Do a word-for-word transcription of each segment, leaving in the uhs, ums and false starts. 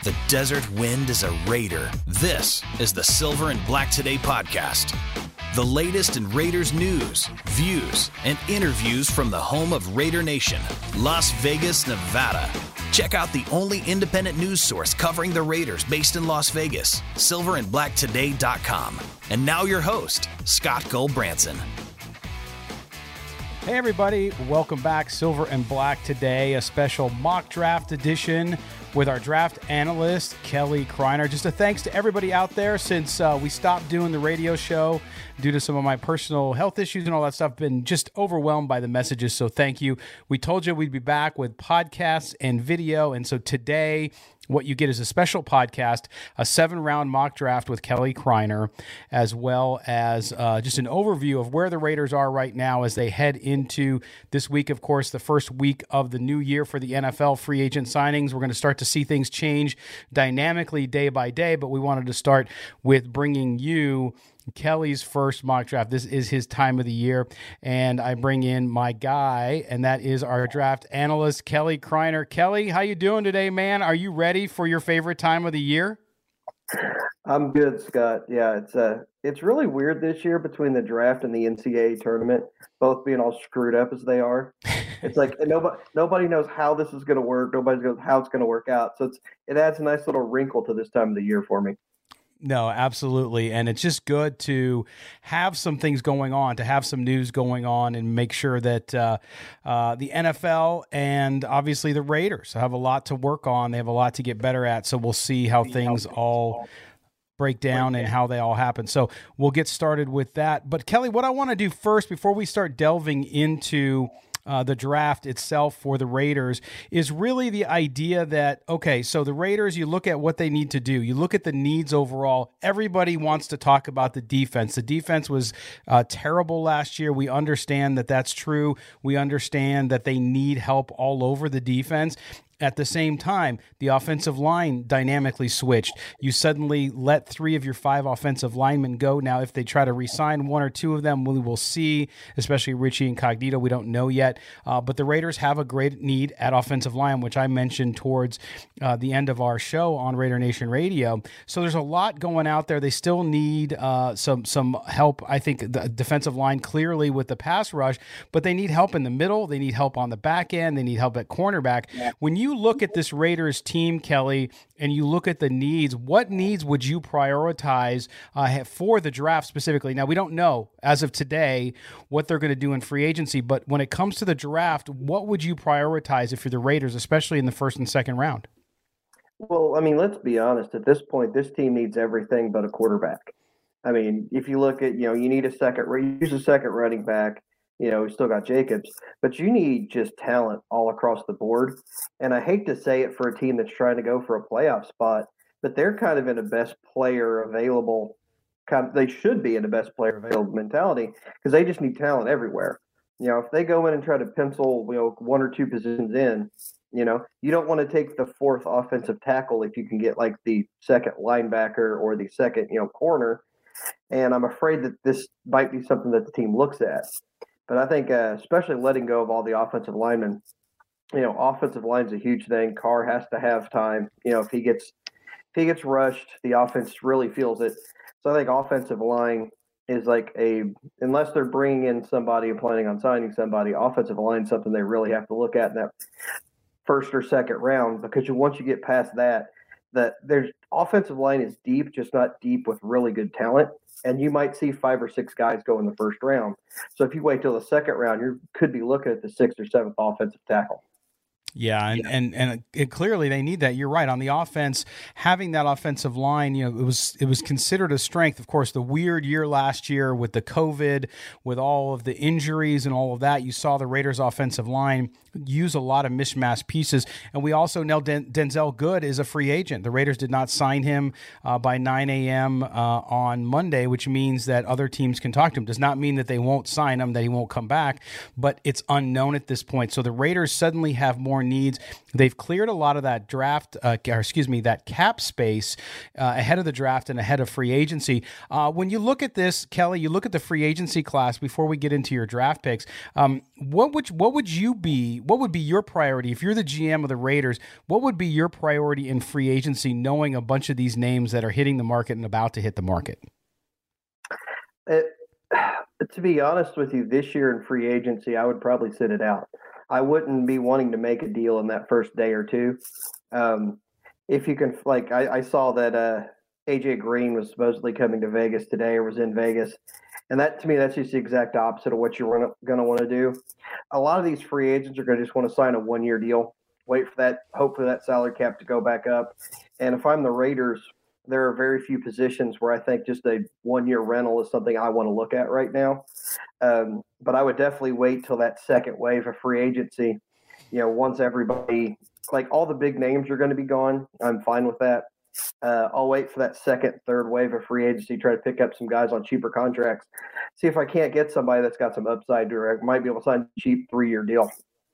The desert wind is a raider. This is the Silver and Black Today podcast. The latest in Raiders news, views, and interviews from the home of Raider Nation, Las Vegas, Nevada. Check out the only independent news source covering the Raiders based in Las Vegas, silver and black today dot com. And now your host, Scott Gulbranson. Hey everybody, welcome back. Silver and Black Today, a special mock draft edition with our draft analyst, Kelly Kreiner. Just a thanks to everybody out there since uh, we stopped doing the radio show due to some of my personal health issues and all that stuff. Been just overwhelmed by the messages, so thank you. We told you we'd be back with podcasts and video, and so today what you get is a special podcast, a seven-round mock draft with Kelly Kreiner, as well as uh, just an overview of where the Raiders are right now as they head into this week, of course, the first week of the new year for the N F L free agent signings. We're going to start to see things change dynamically day by day, but we wanted to start with bringing you Kelly's first mock draft. This is his time of the year, and I bring in my guy, and that is our draft analyst, Kelly Kreiner. Kelly, how you doing today, man? Are you ready for your favorite time of the year? I'm good, Scott. Yeah, it's uh, it's really weird this year between the draft and the N C double A tournament, both being all screwed up as they are. It's like nobody nobody knows how this is going to work. Nobody knows how it's going to work out. So it's it adds a nice little wrinkle to this time of the year for me. No, absolutely. And it's just good to have some things going on, to have some news going on and make sure that uh, uh, the N F L and obviously the Raiders have a lot to work on. They have a lot to get better at. So we'll see how things all break down and how they all happen. So we'll get started with that. But Kelly, what I want to do first before we start delving into Uh, the draft itself for the Raiders is really the idea that, okay, so the Raiders, you look at what they need to do. You look at the needs overall. Everybody wants to talk about the defense. The defense was uh, terrible last year. We understand that that's true. We understand that they need help all over the defense. At the same time, the offensive line dynamically switched. You suddenly let three of your five offensive linemen go. Now, if they try to re-sign one or two of them, we will see, especially Richie Incognito. We don't know yet. Uh, but the Raiders have a great need at offensive line, which I mentioned towards uh, the end of our show on Raider Nation Radio. So there's a lot going out there. They still need uh, some some help, I think, the defensive line clearly with the pass rush, but they need help in the middle. They need help on the back end. They need help at cornerback. Yeah. When you You look at this Raiders team, Kelly, and you look at the needs, what needs would you prioritize uh, for the draft specifically? Now, we don't know as of today what they're going to do in free agency, but when it comes to the draft, what would you prioritize if you're the Raiders, especially in the first and second round? Well, I mean, let's be honest. At this point, this team needs everything but a quarterback. I mean, if you look at, you know, you need a second, use a second running back. You know, we still got Jacobs, but you need just talent all across the board. And I hate to say it for a team that's trying to go for a playoff spot, but they're kind of in a best player available. Kind of, they should be in a best player available mentality because they just need talent everywhere. You know, if they go in and try to pencil, you know, one or two positions in, you know, you don't want to take the fourth offensive tackle if you can get like the second linebacker or the second, you know, corner. And I'm afraid that this might be something that the team looks at. But I think uh, especially letting go of all the offensive linemen, you know, offensive line is a huge thing. Carr has to have time. You know, if he gets if he gets rushed, the offense really feels it. So I think offensive line is like a – unless they're bringing in somebody and planning on signing somebody, offensive line is something they really have to look at in that first or second round because you, once you get past that, that there's offensive line is deep, just not deep with really good talent. And you might see five or six guys go in the first round. So if you wait till the second round, you could be looking at the sixth or seventh offensive tackle. Yeah, and, and and it, clearly they need that. You're right. On the offense, having that offensive line, you know, it was it was considered a strength. Of course, the weird year last year with the COVID, with all of the injuries and all of that, you saw the Raiders offensive line use a lot of mishmash pieces. And we also know Den- Denzel Good is a free agent. The Raiders did not sign him uh, by nine a.m. Uh, on Monday, which means that other teams can talk to him. Does not mean that they won't sign him, that he won't come back, but it's unknown at this point. So the Raiders suddenly have more needs. They've cleared a lot of that draft, uh, or excuse me, that cap space uh, ahead of the draft and ahead of free agency. Uh, when you look at this, Kelly, you look at the free agency class before we get into your draft picks. Um, what would what would you be? What would be your priority if you're the G M of the Raiders? What would be your priority in free agency, knowing a bunch of these names that are hitting the market and about to hit the market? It, to be honest with you, this year in free agency, I would probably sit it out. I wouldn't be wanting to make a deal in that first day or two. Um, if you can, like, I, I saw that uh, A J Green was supposedly coming to Vegas today, or was in Vegas. And that, to me, that's just the exact opposite of what you're going to want to do. A lot of these free agents are going to just want to sign a one-year deal, wait for that, hopefully that salary cap to go back up. And if I'm the Raiders, there are very few positions where I think just a one-year rental is something I want to look at right now. Um, but I would definitely wait till that second wave of free agency. You know, once everybody, like all the big names are going to be gone, I'm fine with that. Uh, I'll wait for that second, third wave of free agency, try to pick up some guys on cheaper contracts, see if I can't get somebody that's got some upside to it. I might be able to sign a cheap three-year deal.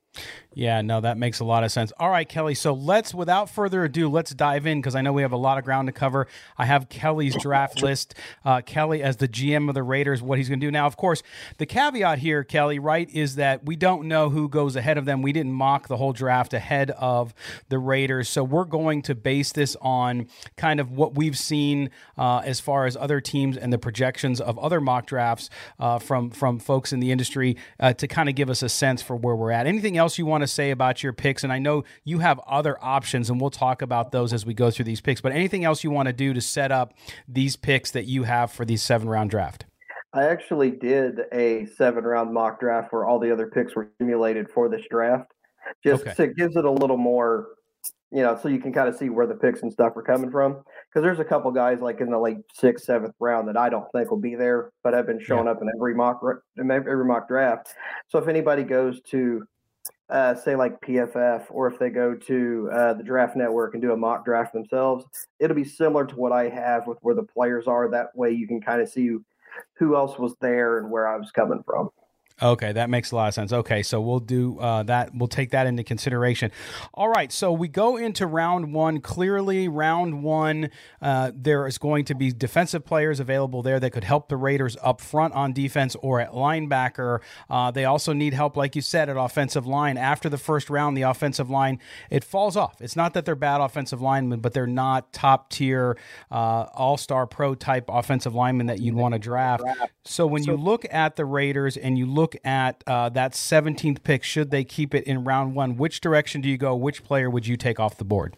Yeah, no, that makes a lot of sense. All right, Kelly. So let's, without further ado, let's dive in because I know we have a lot of ground to cover. I have Kelly's draft list. Uh, Kelly, as the G M of the Raiders, what he's going to do. Now, of course, the caveat here, Kelly, right, is that we don't know who goes ahead of them. We didn't mock the whole draft ahead of the Raiders. So we're going to base this on kind of what we've seen uh, as far as other teams and the projections of other mock drafts uh, from, from folks in the industry uh, to kind of give us a sense for where we're at. Anything else you want to say about your picks? And I know you have other options, and we'll talk about those as we go through these picks, but anything else you want to do to set up these picks that you have for these seven round draft? I actually did a seven round mock draft where all the other picks were simulated for this draft. Just okay. So it gives it a little more, you know, so you can kind of see where the picks and stuff are coming from. Because there's a couple guys like in the late sixth, seventh round that I don't think will be there, but have been showing yeah. up in every mock in every mock draft. So if anybody goes to Uh, say like P F F, or if they go to uh, the Draft Network and do a mock draft themselves, it'll be similar to what I have with where the players are. That way you can kind of see who else was there and where I was coming from. Okay, that makes a lot of sense. Okay, so we'll do uh, that. We'll take that into consideration. All right, so we go into round one. Clearly, round one, uh, there is going to be defensive players available there that could help the Raiders up front on defense or at linebacker. Uh, they also need help, like you said, at offensive line. After the first round, the offensive line, it falls off. It's not that they're bad offensive linemen, but they're not top-tier, uh, all-star pro-type offensive linemen that you'd want to draft. So when you look at the Raiders and you look at uh, that seventeenth pick, should they keep it in round one, which direction do you go? Which player would you take off the board?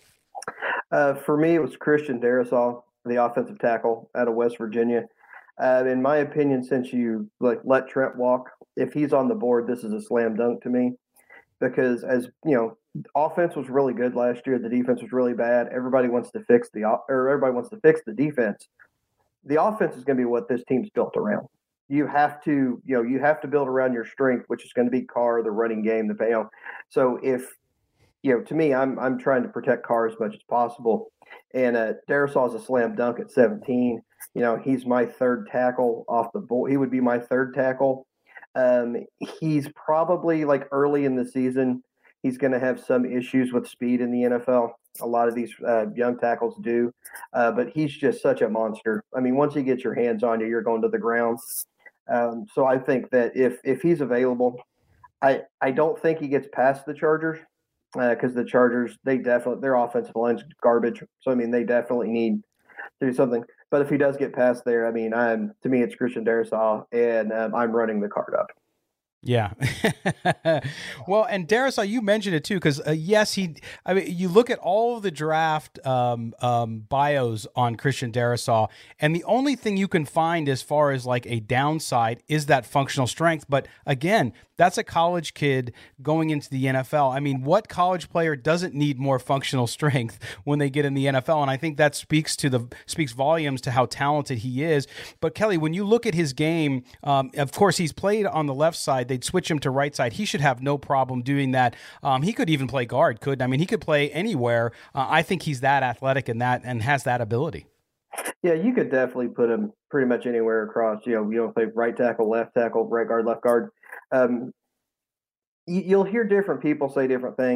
Uh, for me, it was Christian Darrisaw, the offensive tackle out of West Virginia. Uh, in my opinion, since you like let Trent walk, if he's on the board, this is a slam dunk to me. Because as you know, offense was really good last year. The defense was really bad. Everybody wants to fix the or everybody wants to fix the defense. The offense is going to be what this team's built around. You have to, you know, you have to build around your strength, which is going to be Carr, the running game, the you know. So if, you know, to me, I'm I'm trying to protect Carr as much as possible. And uh, Darrisaw is a slam dunk at seventeen. You know, he's my third tackle off the board. He would be my third tackle. Um, he's probably like early in the season, he's going to have some issues with speed in the N F L. A lot of these uh, young tackles do, uh, but he's just such a monster. I mean, once you get your hands on you, you're going to the ground. Um, so I think that if if he's available, I I don't think he gets past the Chargers because uh, the Chargers, they definitely, their offensive line's garbage. So I mean, they definitely need to do something. But if he does get past there, I mean, I'm to me it's Christian Darrisaw, and um, I'm running the card up. Yeah. Well, and Darrisaw, you mentioned it too, because uh, yes, he, I mean, you look at all of the draft um, um, bios on Christian Darrisaw, and the only thing you can find as far as like a downside is that functional strength. But again, that's a college kid going into the N F L. I mean, what college player doesn't need more functional strength when they get in the N F L? And I think that speaks to the speaks volumes to how talented he is. But Kelly, when you look at his game, um, of course, he's played on the left side. They'd switch him to right side. He should have no problem doing that. Um, he could even play guard, couldn't? I mean, he could play anywhere. Uh, I think he's that athletic and that and has that ability. Yeah, you could definitely put him pretty much anywhere across. You know, you don't play right tackle, left tackle, right guard, left guard. Um, you, you'll hear different people say different things.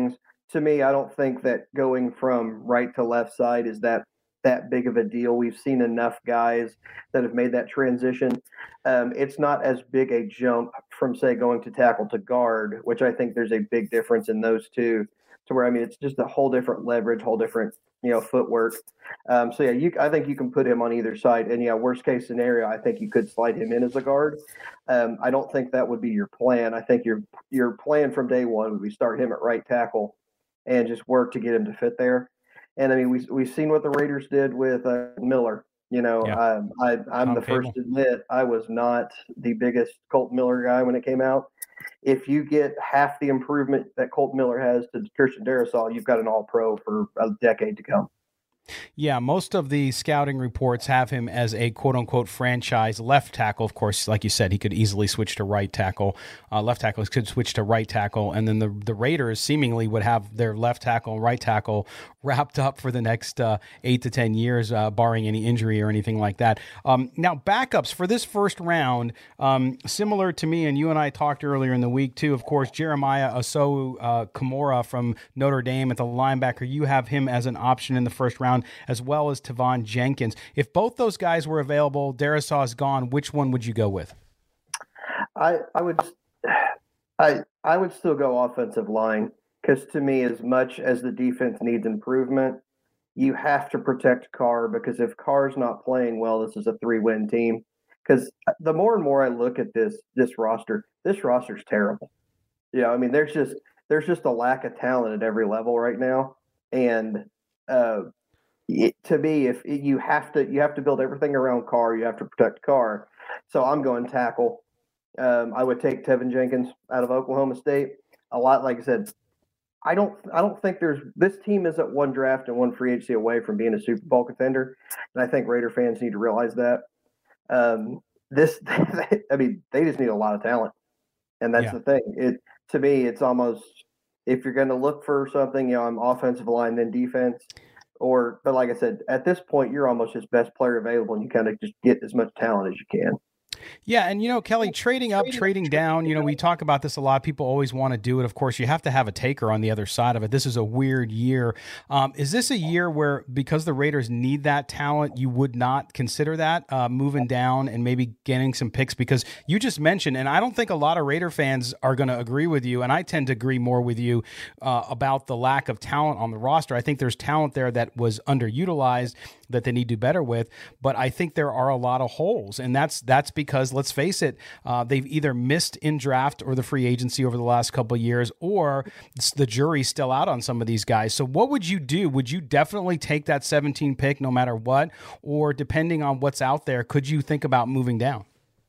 to me, I don't think that going from right to left side is that that big of a deal. We've seen enough guys that have made that transition. Um, it's not as big a jump from, say, going to tackle to guard, which I think there's a big difference in those two, to where, I mean, it's just a whole different leverage, whole different, you know, footwork. Um, so, yeah, you, I think you can put him on either side. And, yeah, worst case scenario, I think you could slide him in as a guard. Um, I don't think that would be your plan. I think your your plan from day one would be start him at right tackle and just work to get him to fit there. And I mean, we we've seen what the Raiders did with uh, Miller. You know, Yeah. um, I I'm Tom the Cable. first to admit I was not the biggest Colt Miller guy when it came out. If you get half the improvement that Colt Miller has to Christian Darrisaw, you've got an All-Pro for a decade to come. Yeah, most of the scouting reports have him as a quote-unquote franchise left tackle. Of course, like you said, he could easily switch to right tackle. Uh, left tackle could switch to right tackle, and then the the Raiders seemingly would have their left tackle and right tackle wrapped up for the next uh, eight to ten years, uh, barring any injury or anything like that. Um, now, backups for this first round, um, similar to me, and you and I talked earlier in the week too. Of course, Jeremiah Oso uh, Kamora from Notre Dame at the linebacker. You have him as an option in the first round, as well as Tavon Jenkins. If both those guys were available, Darrisaw is gone, which one would you go with? I I would I I would still go offensive line, because to me, as much as the defense needs improvement, you have to protect Carr, because if Carr's not playing well, this is a three-win team. Because the more and more I look at this this roster, this roster's terrible. You know, I mean, there's just there's just a lack of talent at every level right now, and uh, It, to me, if it, you have to, you have to build everything around Carr. You have to protect Carr. So I'm going tackle. Um, I would take Tevin Jenkins out of Oklahoma State. A lot, like I said, I don't, I don't think there's this team is at one draft and one free agency away from being a Super Bowl contender, and I think Raider fans need to realize that. Um, this, I mean, they just need a lot of talent, and that's Yeah. the thing. It to me, it's almost if you're going to look for something, you know, I'm offensive line then defense. Or, but like I said, at this point, you're almost just best player available, and you kind of just get as much talent as you can. Yeah, and you know, Kelly, trading up, trading down, you know, we talk about this a lot. People always want to do it. Of course, you have to have a taker on the other side of it. This is a weird year. Um, is this a year where, because the Raiders need that talent, you would not consider that uh, moving down and maybe getting some picks? Because you just mentioned, and I don't think a lot of Raider fans are going to agree with you, and I tend to agree more with you uh, about the lack of talent on the roster. I think there's talent there that was underutilized that they need to do better with, but I think there are a lot of holes, and that's that's because, let's face it, uh, they've either missed in draft or the free agency over the last couple of years, or the jury's still out on some of these guys. So what would you do? Would you definitely take that seventeen pick no matter what, or depending on what's out there, could you think about moving down?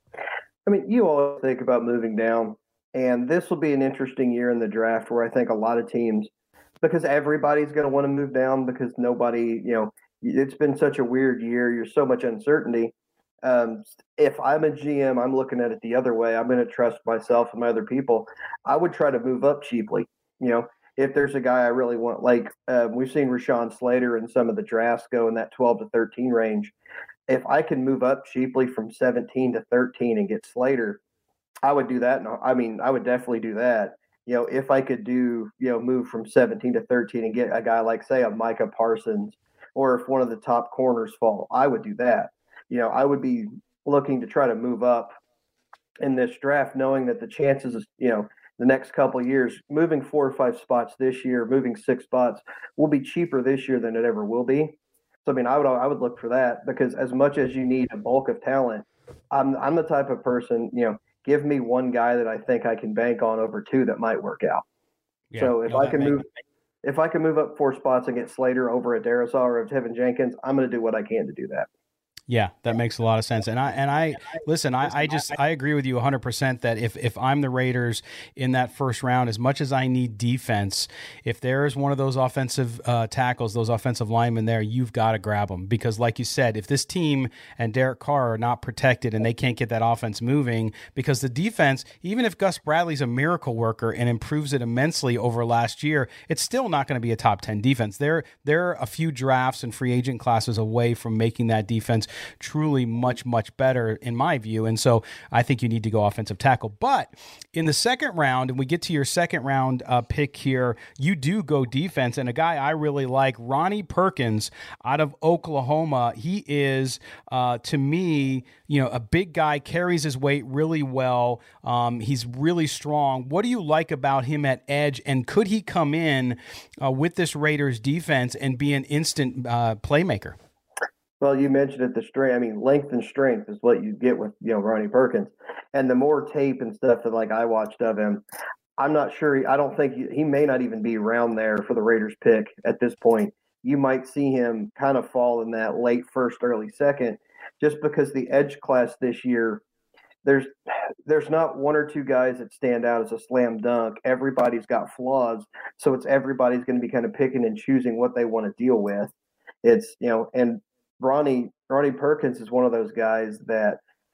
I mean, you always think about moving down, and this will be an interesting year in the draft where I think a lot of teams, because everybody's going to want to move down, because nobody, you know, it's been such a weird year. There's so much uncertainty. Um, if I'm a G M, I'm looking at it the other way. I'm going to trust myself and my other people. I would try to move up cheaply. You know, if there's a guy I really want, like uh, we've seen Rashawn Slater in some of the drafts go in that twelve to thirteen range. If I can move up cheaply from seventeen to thirteen and get Slater, I would do that. And I mean, I would definitely do that. You know, if I could do, you know, move from seventeen to thirteen and get a guy like, say, a Micah Parsons, or if one of the top corners fall, I would do that. You know, I would be looking to try to move up in this draft, knowing that the chances of, you know, the next couple of years, moving four or five spots this year, moving six spots, will be cheaper this year than it ever will be. So, I mean, I would I would look for that, because as much as you need a bulk of talent, I'm I'm the type of person, you know, give me one guy that I think I can bank on over two that might work out. Yeah, so if no, I can move if I can move up four spots and get Slater over a Darrisaw or a Tevin Jenkins, I'm going to do what I can to do that. Yeah, that makes a lot of sense. And I and I listen, I, I just I agree with you one hundred percent that if if I'm the Raiders in that first round, as much as I need defense, if there is one of those offensive uh, tackles, those offensive linemen there, you've got to grab them, because like you said, if this team and Derek Carr are not protected and they can't get that offense moving, because the defense, even if Gus Bradley's a miracle worker and improves it immensely over last year, it's still not going to be a top ten defense. They're they're a few drafts and free agent classes away from making that defense truly much, much better in my view. And so I think you need to go offensive tackle. But in the second round, and we get to your second round uh, pick here, you do go defense. And a guy I really like, Ronnie Perkins out of Oklahoma. He is, uh, to me, you know, a big guy, carries his weight really well. Um, he's really strong. What do you like about him at edge? And could he come in uh, with this Raiders defense and be an instant uh, playmaker? Well, you mentioned it, the strength. I mean, length and strength is what you get with, you know, Ronnie Perkins. And the more tape and stuff that, like, I watched of him, I'm not sure. He, I don't think he, he may not even be around there for the Raiders pick at this point. You might see him kind of fall in that late first, early second, just because the edge class this year, there's there's not one or two guys that stand out as a slam dunk. Everybody's got flaws, so it's everybody's going to be kind of picking and choosing what they want to deal with. It's, you know, and Ronnie Ronnie Perkins is one of those guys that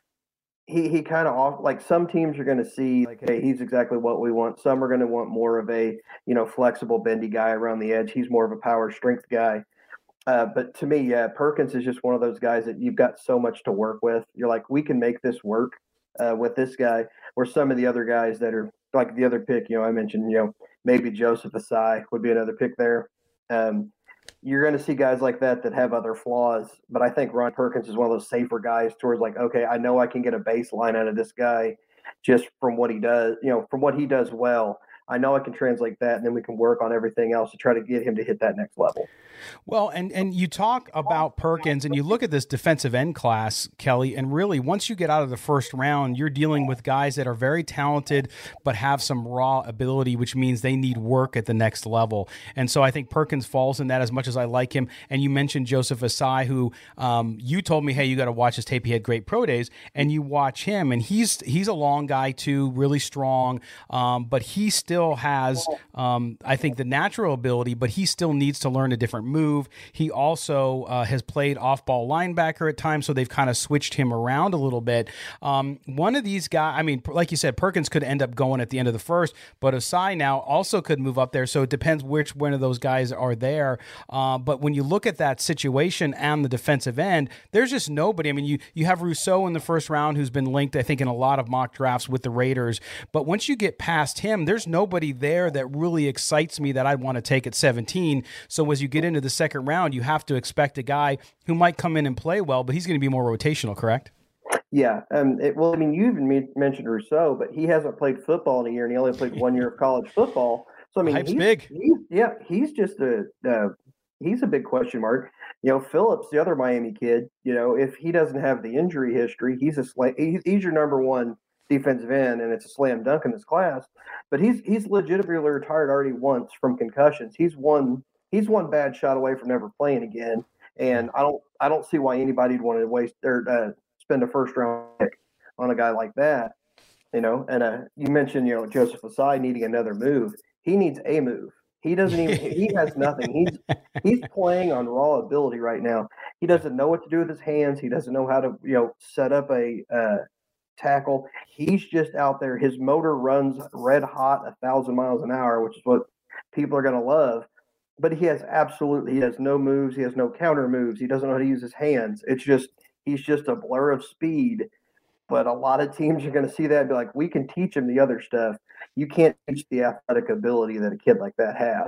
he he kind of off, like, some teams are going to see like, hey, he's exactly what we want. Some are going to want more of a, you know, flexible, bendy guy around the edge. He's more of a power strength guy. Uh, but to me, yeah, Perkins is just one of those guys that you've got so much to work with. You're like, we can make this work uh, with this guy. Where some of the other guys that are like the other pick, you know, I mentioned, you know, maybe Joseph Asai would be another pick there. Um, You're going to see guys like that that have other flaws, but I think Ron Perkins is one of those safer guys towards, like, okay, I know I can get a baseline out of this guy just from what he does, you know, from what he does well. I know I can translate that, and then we can work on everything else to try to get him to hit that next level. Well, and, and you talk about Perkins, and you look at this defensive end class, Kelly, and really once you get out of the first round, you're dealing with guys that are very talented but have some raw ability, which means they need work at the next level. And so I think Perkins falls in that as much as I like him. And you mentioned Joseph Asai, who um, you told me, hey, you got to watch his tape. He had great pro days, and you watch him, and he's he's a long guy too, really strong, um, but he still has, um, I think, the natural ability, but he still needs to learn a different move. He also uh, has played off-ball linebacker at times, so they've kind of switched him around a little bit. Um, one of these guys, I mean, like you said, Perkins could end up going at the end of the first, but Asai now also could move up there, so it depends which one of those guys are there. Uh, but when you look at that situation and the defensive end, there's just nobody. I mean, you, you have Rousseau in the first round who's been linked, I think, in a lot of mock drafts with the Raiders, but once you get past him, there's nobody there that really excites me that I'd want to take at seventeen. So as you get into the second round, you have to expect a guy who might come in and play well, but he's going to be more rotational, correct? Yeah. Um, it, well, I mean, you even me- mentioned Rousseau, but he hasn't played football in a year, and he only played one year of college football. So, I mean, Hype's he's, big. He's, yeah, he's just a uh, he's a big question mark. You know, Phillips, the other Miami kid, you know, if he doesn't have the injury history, he's a sl- he's, he's your number one defensive end, and it's a slam dunk in this class. But he's he's legitimately retired already once from concussions. He's one he's one bad shot away from never playing again. And I don't I don't see why anybody'd want to waste or uh, spend a first round pick on a guy like that. You know, and uh, you mentioned, you know, Joseph Asai needing another move. He needs a move. He doesn't even he has nothing. He's he's playing on raw ability right now. He doesn't know what to do with his hands. He doesn't know how to, you know, set up a uh, tackle. He's just out there. His motor runs red hot, a thousand miles an hour, which is what people are going to love. But he has absolutely, he has no moves. He has no counter moves. He doesn't know how to use his hands. It's just, he's just a blur of speed. But a lot of teams are going to see that and be like, we can teach him the other stuff. You can't teach the athletic ability that a kid like that has.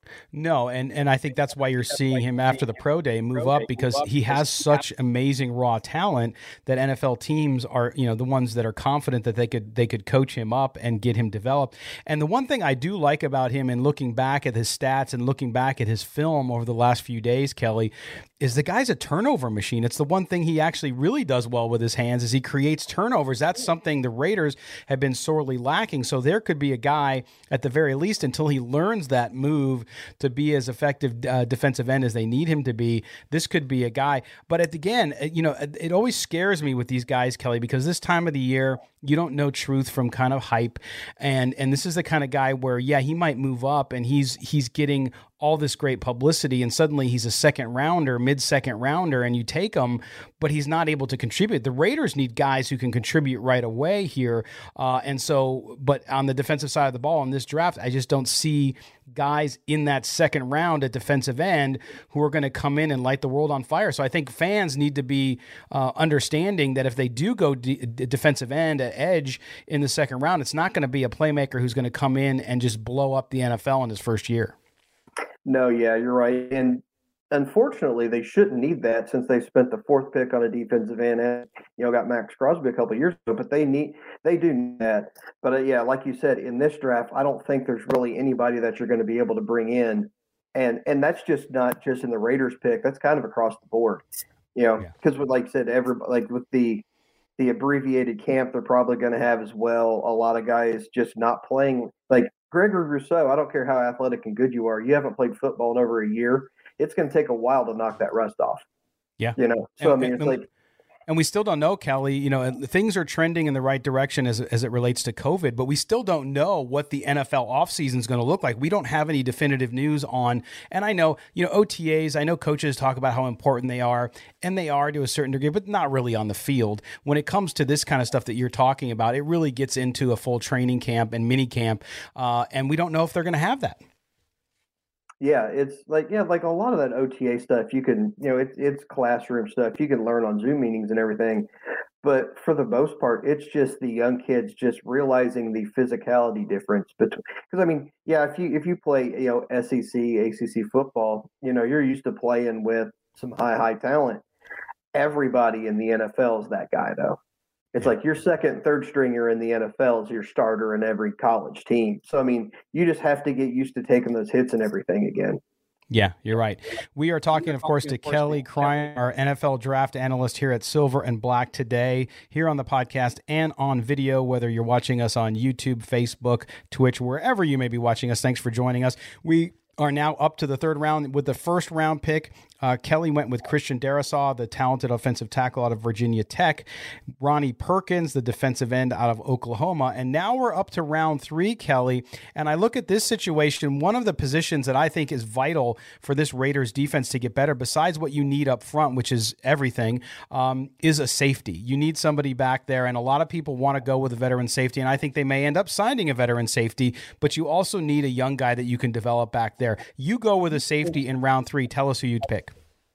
No, and, and I think that's why you're seeing him after the pro day move up, because he has such amazing raw talent that N F L teams are, you know, the ones that are confident that they could they could coach him up and get him developed. And the one thing I do like about him, and looking back at his stats and looking back at his film over the last few days, Kelly, is the guy's a turnover machine. It's the one thing he actually really does well with his hands is he creates turnovers. That's something the Raiders have been sorely lacking. So there could be a guy at the very least, until he learns that move to be as effective uh, defensive end as they need him to be. This could be a guy. But at, again, you know, it, it always scares me with these guys, Kelly, because this time of the year, you don't know truth from kind of hype. And and this is the kind of guy where, yeah, he might move up and he's he's getting all this great publicity, and suddenly he's a second rounder, mid second rounder, and you take him, but he's not able to contribute. The Raiders need guys who can contribute right away here. Uh, and so, but on the defensive side of the ball in this draft, I just don't see guys in that second round at defensive end who are going to come in and light the world on fire. So I think fans need to be uh, understanding that if they do go d- defensive end at edge in the second round, it's not going to be a playmaker who's going to come in and just blow up the N F L in his first year. No, yeah, you're right. And unfortunately, they shouldn't need that since they spent the fourth pick on a defensive end and, you know, got Max Crosby a couple of years ago, but they need, they do need that. But uh, yeah, like you said, in this draft, I don't think there's really anybody that you're going to be able to bring in. And, and that's just not just in the Raiders pick. That's kind of across the board, you know, because yeah. with, like I said, every, like with the, the abbreviated camp, they're probably going to have as well a lot of guys just not playing. Like Gregory Rousseau, I don't care how athletic and good you are. You haven't played football in over a year. It's going to take a while to knock that rust off. Yeah. You know, so and, I mean, it's and, like, and we still don't know, Kelly, you know, things are trending in the right direction as, as it relates to COVID, but we still don't know what the N F L offseason is going to look like. We don't have any definitive news on, and I know, you know, O T As, I know coaches talk about how important they are, and they are to a certain degree, but not really on the field. When it comes to this kind of stuff that you're talking about, it really gets into a full training camp and mini camp, uh, and we don't know if they're going to have that. Yeah, it's like, yeah, like a lot of that O T A stuff, you can, you know, it's it's classroom stuff. You can learn on Zoom meetings and everything. But for the most part, it's just the young kids just realizing the physicality difference between, because I mean, yeah, if you if you play, you know, S E C, A C C football, you know, you're used to playing with some high, high talent. Everybody in the N F L is that guy, though. It's like your second, third stringer in the N F L is your starter in every college team. So, I mean, you just have to get used to taking those hits and everything again. Yeah, you're right. We are talking, of course, to Kelly Kreiner, our N F L draft analyst here at Silver and Black today, here on the podcast and on video, whether you're watching us on YouTube, Facebook, Twitch, wherever you may be watching us. Thanks for joining us. We are now up to the third round with the first round pick. Uh, Kelly went with Christian Darrisaw, the talented offensive tackle out of Virginia Tech, Ronnie Perkins, the defensive end out of Oklahoma. And now we're up to round three, Kelly. And I look at this situation, one of the positions that I think is vital for this Raiders defense to get better, besides what you need up front, which is everything, um, is a safety. You need somebody back there. And a lot of people want to go with a veteran safety. And I think they may end up signing a veteran safety, but you also need a young guy that you can develop back there. You go with a safety in round three. Tell us who you'd pick.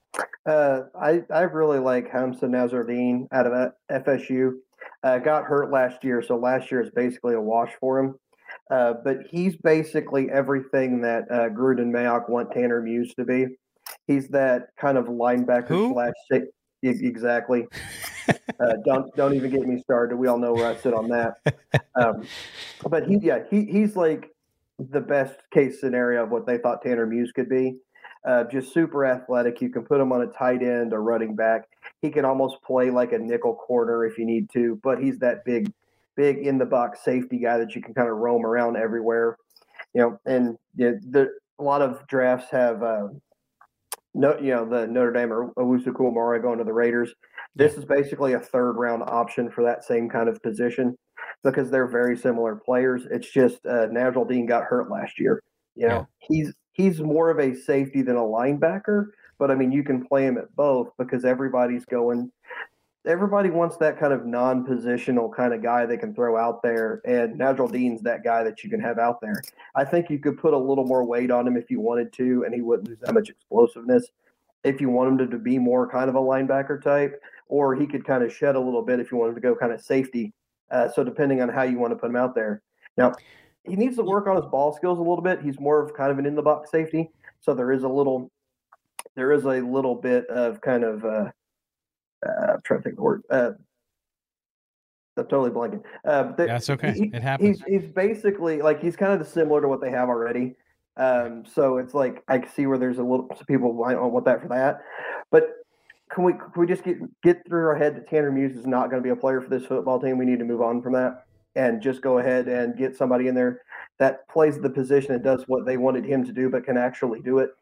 Uh, I, I really like Hamza Nasruddin out of F S U. Uh, got hurt last year, so last year is basically a wash for him. Uh, but he's basically everything that uh, Gruden Mayock want Tanner Muse to be. He's that kind of linebacker Who? slash six. Exactly. uh, don't don't even get me started. We all know where I sit on that. Um, but he, yeah, he he's like the best case scenario of what they thought Tanner Muse could be. Uh, just super athletic. You can put him on a tight end or running back. He can almost play like a nickel corner if you need to, but he's that big, big in the box safety guy that you can kind of roam around everywhere. You know, and you know, the, a lot of drafts have, uh, no, you know, the Notre Dame or Owusu-Koramoah going to the Raiders. This is basically a third round option for that same kind of position because they're very similar players. It's just uh, Nasruddin got hurt last year. You know, yeah. he's he's more of a safety than a linebacker, but I mean, you can play him at both because everybody's going. Everybody wants that kind of non-positional kind of guy they can throw out there, and Nasruddin's that guy that you can have out there. I think you could put a little more weight on him if you wanted to, and he wouldn't lose that much explosiveness. If you want him to, to be more kind of a linebacker type, or he could kind of shed a little bit if you wanted to go kind of safety. Uh, so depending on how you want to put him out there. Now, he needs to work on his ball skills a little bit. He's more of kind of an in-the-box safety, so there is a little, there is a little bit of kind of. Uh, Uh, I'm trying to think of the word. Uh, I'm totally blanking. Uh, but the, That's okay. He, it happens. He's, he's basically like he's kind of similar to what they have already. Um, so it's like I can see where there's a little some people might want that for that. But can we can we just get get through our head that Tanner Muse is not going to be a player for this football team? We need to move on from that and just go ahead and get somebody in there that plays the position and does what they wanted him to do, but can actually do it.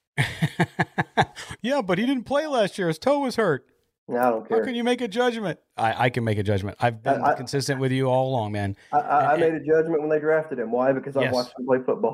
Yeah, but he didn't play last year. His toe was hurt. I don't care. How can you make a judgment? I, I can make a judgment. I've been I, consistent with you all along, man. I, I, I made a judgment when they drafted him. Why? Because I yes. watched him play football.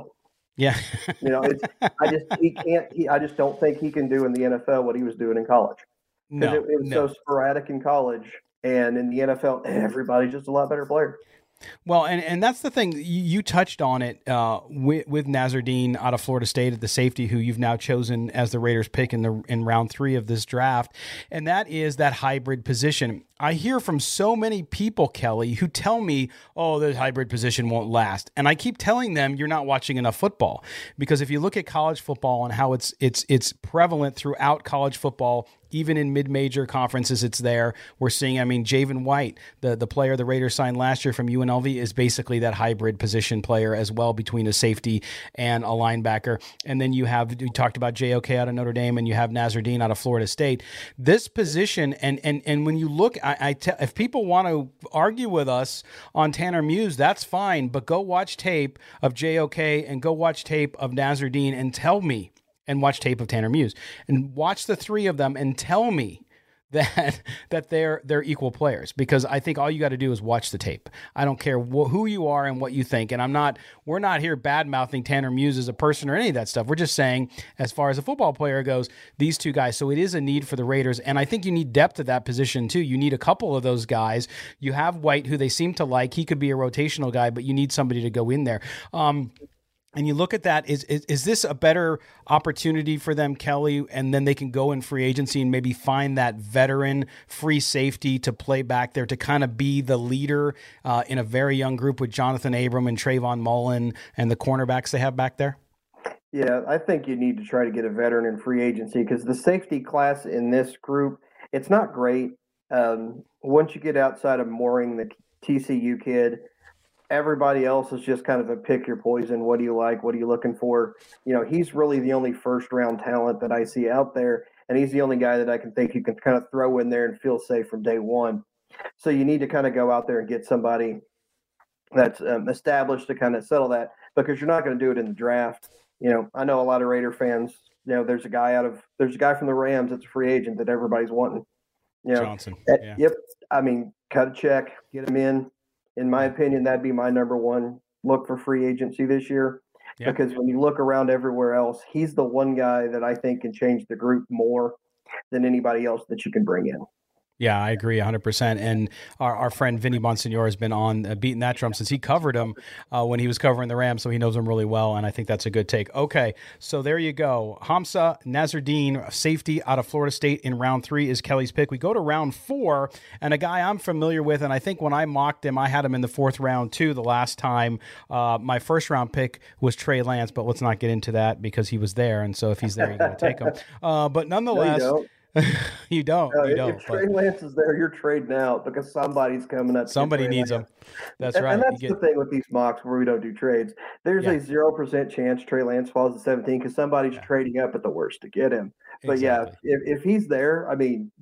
Yeah. You know, it's I just he can't. He, I just don't think he can do in the N F L what he was doing in college, because No, it, it was no. so sporadic in college, and in the N F L, everybody's just a lot better player. Well, and, and that's the thing. You, you touched on it uh, with, with Nazardine out of Florida State at the safety, who you've now chosen as the Raiders pick in the in round three of this draft, and that is that hybrid position. I hear from so many people, Kelly, who tell me, oh, the hybrid position won't last. And I keep telling them you're not watching enough football, because if you look at college football and how it's it's it's prevalent throughout college football, even in mid-major conferences, it's there. We're seeing, I mean, Javen White, the, the player the Raiders signed last year from U N L V, is basically that hybrid position player as well, between a safety and a linebacker. And then you have, you talked about J O K out of Notre Dame, and you have Nazardine out of Florida State. This position, and and and when you look, I, I te- if people want to argue with us on Tanner Muse, that's fine, but go watch tape of J O K and go watch tape of Nazardine and tell me, and watch tape of Tanner Muse and watch the three of them and tell me that that they're they're equal players, because I think all you got to do is watch the tape. I don't care wh- who you are and what you think, and I'm not we're not here bad mouthing Tanner Muse as a person or any of that stuff. We're just saying, as far as a football player goes, these two guys. So it is a need for the Raiders, and I think you need depth at that position too. You need a couple of those guys. You have White, who they seem to like. He could be a rotational guy, but you need somebody to go in there. Um, And you look at that, is, is is this a better opportunity for them, Kelly? And then they can go in free agency and maybe find that veteran free safety to play back there, to kind of be the leader uh, in a very young group with Jonathan Abram and Trayvon Mullen and the cornerbacks they have back there? Yeah, I think you need to try to get a veteran in free agency, because the safety class in this group, it's not great. Um, once you get outside of Mooring, the T C U kid, everybody else is just kind of a pick your poison. What do you like? What are you looking for? You know, he's really the only first round talent that I see out there. And he's the only guy that I can think you can kind of throw in there and feel safe from day one. So you need to kind of go out there and get somebody that's um, established to kind of settle that, because you're not going to do it in the draft. You know, I know a lot of Raider fans, you know, there's a guy out of, there's a guy from the Rams that's a free agent that everybody's wanting. You know, Johnson. That, Yeah. Yep. I mean, cut a check, get him in. In my opinion, that'd be my number one look for free agency this year, Yep. because when you look around everywhere else, he's the one guy that I think can change the group more than anybody else that you can bring in. Yeah, I agree one hundred percent. And our, our friend Vinny Bonsignor has been on uh, beating that drum since he covered him uh, when he was covering the Rams, so he knows him really well, and I think that's a good take. Okay, so there you go. Hamza Nazardine, safety out of Florida State in round three, is Kelly's pick. We go to round four, and a guy I'm familiar with, and I think when I mocked him, I had him in the fourth round too the last time. Uh, my first round pick was Trey Lance, but let's not get into that because he was there, and so if he's there, you got to take him. Uh, but nonetheless... No, you don't. you don't. No, you if, don't. if Trey Lance is there, you're trading out, because somebody's coming up. Somebody needs him. That's and, right. And that's get, the thing with these mocks where we don't do trades. There's yeah. a zero percent chance Trey Lance falls to seventeen because somebody's yeah. trading up at the worst to get him. But exactly. yeah, if, if he's there, I mean,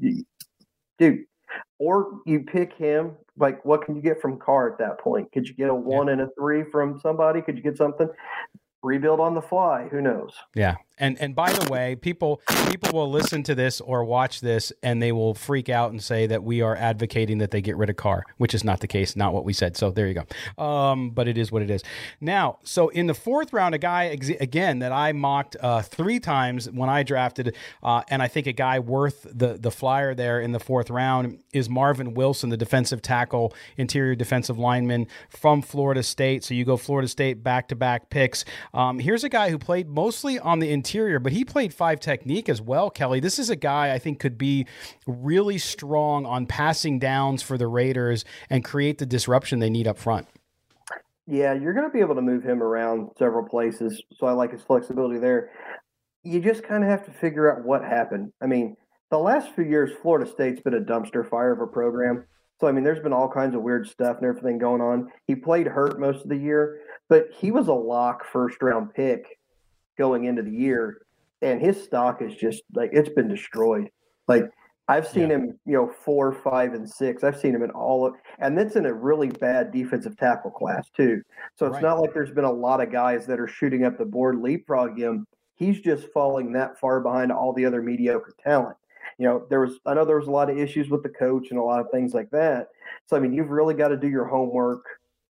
dude, or you pick him. Like, what can you get from Carr at that point? Could you get a one yeah. and a three from somebody? Could you get something? Rebuild on the fly. Who knows? Yeah. And and by the way, people people will listen to this or watch this and they will freak out and say that we are advocating that they get rid of Carr, which is not the case, not what we said. So there you go. Um, but it is what it is. Now, so in the fourth round, a guy, ex- again, that I mocked uh, three times when I drafted, uh, and I think a guy worth the, the flyer there in the fourth round is Marvin Wilson, the defensive tackle, interior defensive lineman from Florida State. So you go Florida State back-to-back picks. Um, here's a guy who played mostly on the interior, but he played five technique as well, Kelly. This is a guy I think could be really strong on passing downs for the Raiders and create the disruption they need up front. Yeah, you're going to be able to move him around several places, so I like his flexibility there. You just kind of have to figure out what happened. I mean, the last few years, Florida State's been a dumpster fire of a program. So, I mean, there's been all kinds of weird stuff and everything going on. He played hurt most of the year, but he was a lock first-round pick going into the year, and his stock is just, like, it's been destroyed. Like, I've seen yeah. him, you know, four, five, and six. I've seen him in all of – and that's in a really bad defensive tackle class too. So it's right. not like there's been a lot of guys that are shooting up the board, leapfrog him. He's just falling that far behind all the other mediocre talent. You know, there was, I know there was a lot of issues with the coach and a lot of things like that. So, I mean, you've really got to do your homework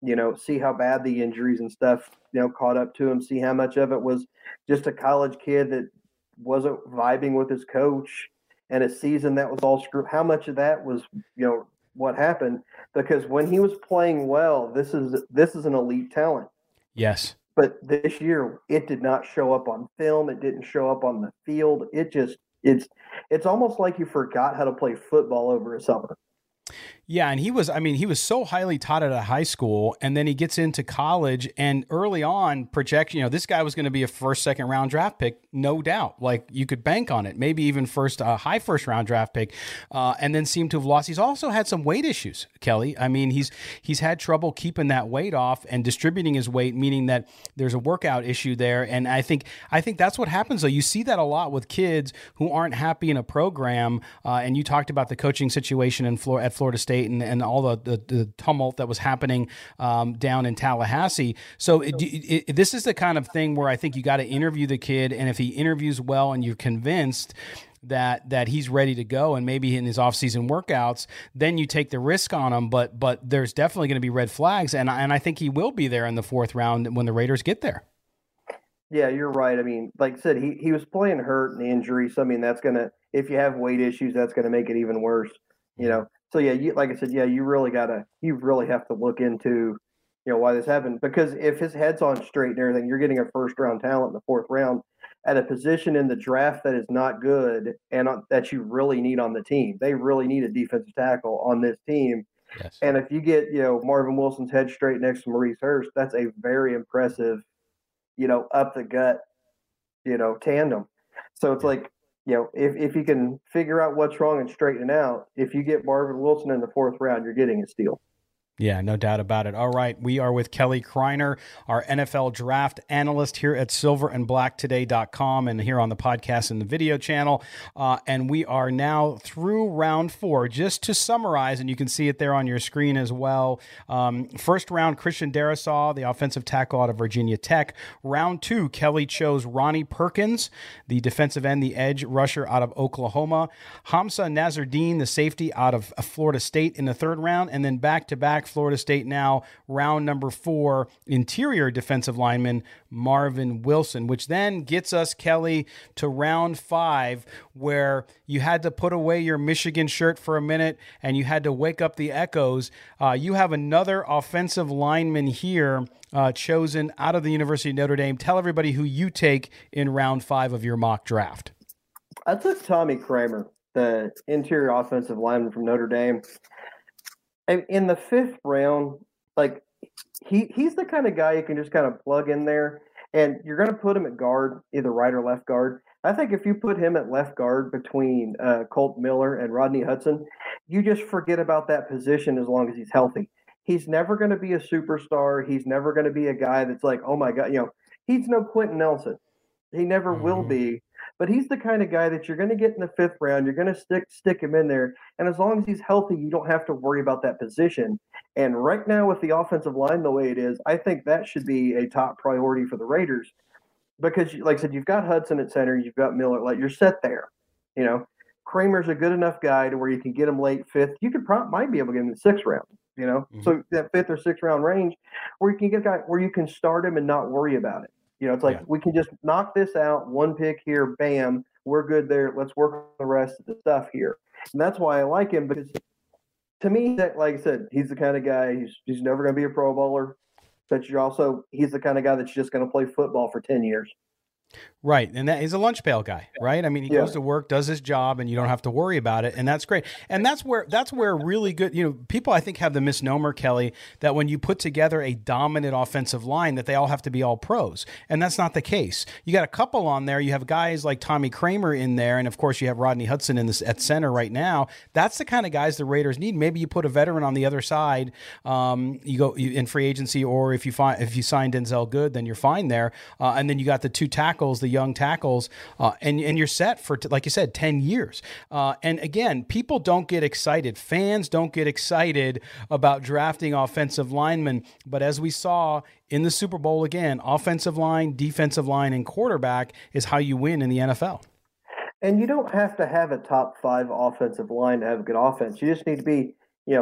you know, see how bad the injuries and stuff, you know, caught up to him, see how much of it was just a college kid that wasn't vibing with his coach and a season that was all screwed. How much of that was, you know, what happened? Because when he was playing well, this is this is an elite talent. Yes. But this year, it did not show up on film. It didn't show up on the field. It just it's it's almost like you forgot how to play football over a summer. Yeah, and he was, I mean, he was so highly taught at a high school, and then he gets into college, and early on, project, you know, this guy was going to be a first, second round draft pick, no doubt. Like, you could bank on it, maybe even first, uh, high first round draft pick, uh, and then seemed to have lost. He's also had some weight issues, Kelly. I mean, he's he's had trouble keeping that weight off and distributing his weight, meaning that there's a workout issue there. And I think I think that's what happens, though. You see that a lot with kids who aren't happy in a program, uh, and you talked about the coaching situation in Florida, at Florida State, and, and all the, the, the tumult that was happening um, down in Tallahassee. So it, it, it, this is the kind of thing where I think you got to interview the kid, and if he interviews well and you're convinced that that he's ready to go, and maybe in his off-season workouts, then you take the risk on him. But but there's definitely going to be red flags, and and I think he will be there in the fourth round when the Raiders get there. Yeah, you're right. I mean, like I said, he, he was playing hurt and injury. So, I mean, that's going to, if you have weight issues, that's going to make it even worse, you know? So, yeah, you, like I said, yeah, you really got to, you really have to look into, you know, why this happened. Because if his head's on straight and everything, you're getting a first round talent in the fourth round at a position in the draft that is not good and that you really need on the team. They really need a defensive tackle on this team. Yes. And if you get, you know, Marvin Wilson's head straight next to Maurice Hurst, that's a very impressive, you know, up the gut, you know, tandem. So it's yeah. like, you know, if, if you can figure out what's wrong and straighten it out, if you get Marvin Wilson in the fourth round, you're getting a steal. Yeah, no doubt about it. All right, we are with Kelly Kreiner, our N F L draft analyst here at silver and black today dot com and here on the podcast and the video channel. Uh, and we are now through round four. Just to summarize, and you can see it there on your screen as well. Um, first round, Christian Darrisaw, the offensive tackle out of Virginia Tech. Round two, Kelly chose Ronnie Perkins, the defensive end, the edge rusher out of Oklahoma. Hamza Nasruddin, the safety out of Florida State in the third round. And then back-to-back Florida State now, round number four, interior defensive lineman Marvin Wilson, which then gets us, Kelly, to round five, where you had to put away your Michigan shirt for a minute and you had to wake up the echoes. Uh, you have another offensive lineman here uh, chosen out of the University of Notre Dame. Tell everybody who you take in round five of your mock draft. I took Tommy Kramer, the interior offensive lineman from Notre Dame. In the fifth round, like he he's the kind of guy you can just kind of plug in there, and you're going to put him at guard, either right or left guard. I think if you put him at left guard between uh, Colt Miller and Rodney Hudson, you just forget about that position as long as he's healthy. He's never going to be a superstar. He's never going to be a guy that's like, oh my God, you know, he's no Quentin Nelson. He never mm-hmm. will be. But he's the kind of guy that you're going to get in the fifth round. You're going to stick stick him in there. And as long as he's healthy, you don't have to worry about that position. And right now with the offensive line the way it is, I think that should be a top priority for the Raiders. Because, like I said, you've got Hudson at center. You've got Miller. Like, you're set there. You know, Kramer's a good enough guy to where you can get him late fifth. You could probably might be able to get him in the sixth round. You know, mm-hmm. so that fifth or sixth round range where you can get a guy where you can start him and not worry about it. You know, it's like yeah. we can just knock this out, one pick here, bam, we're good there. Let's work on the rest of the stuff here. And that's why I like him, because to me, that, like I said, he's the kind of guy, he's, he's never going to be a Pro Bowler, but you're also, he's the kind of guy that's just going to play football for ten years. Right. And that he's a lunch pail guy, right? I mean, he yeah. goes to work, does his job, and you don't have to worry about it. And that's great. And that's where, that's where really good, you know, people I think have the misnomer, Kelly, that when you put together a dominant offensive line, that they all have to be all pros. And that's not the case. You got a couple on there. You have guys like Tommy Kramer in there. And of course you have Rodney Hudson in this at center right now. That's the kind of guys the Raiders need. Maybe you put a veteran on the other side. Um, you go you, in free agency, or if you find, if you sign Denzel Good, then you're fine there. Uh, and then you got the two tackles, the young tackles, uh, and, and you're set for, t- like you said, ten years. Uh, and again, people don't get excited. Fans don't get excited about drafting offensive linemen. But as we saw in the Super Bowl again, offensive line, defensive line, and quarterback is how you win in the N F L. And you don't have to have a top five offensive line to have a good offense. You just need to be, you know,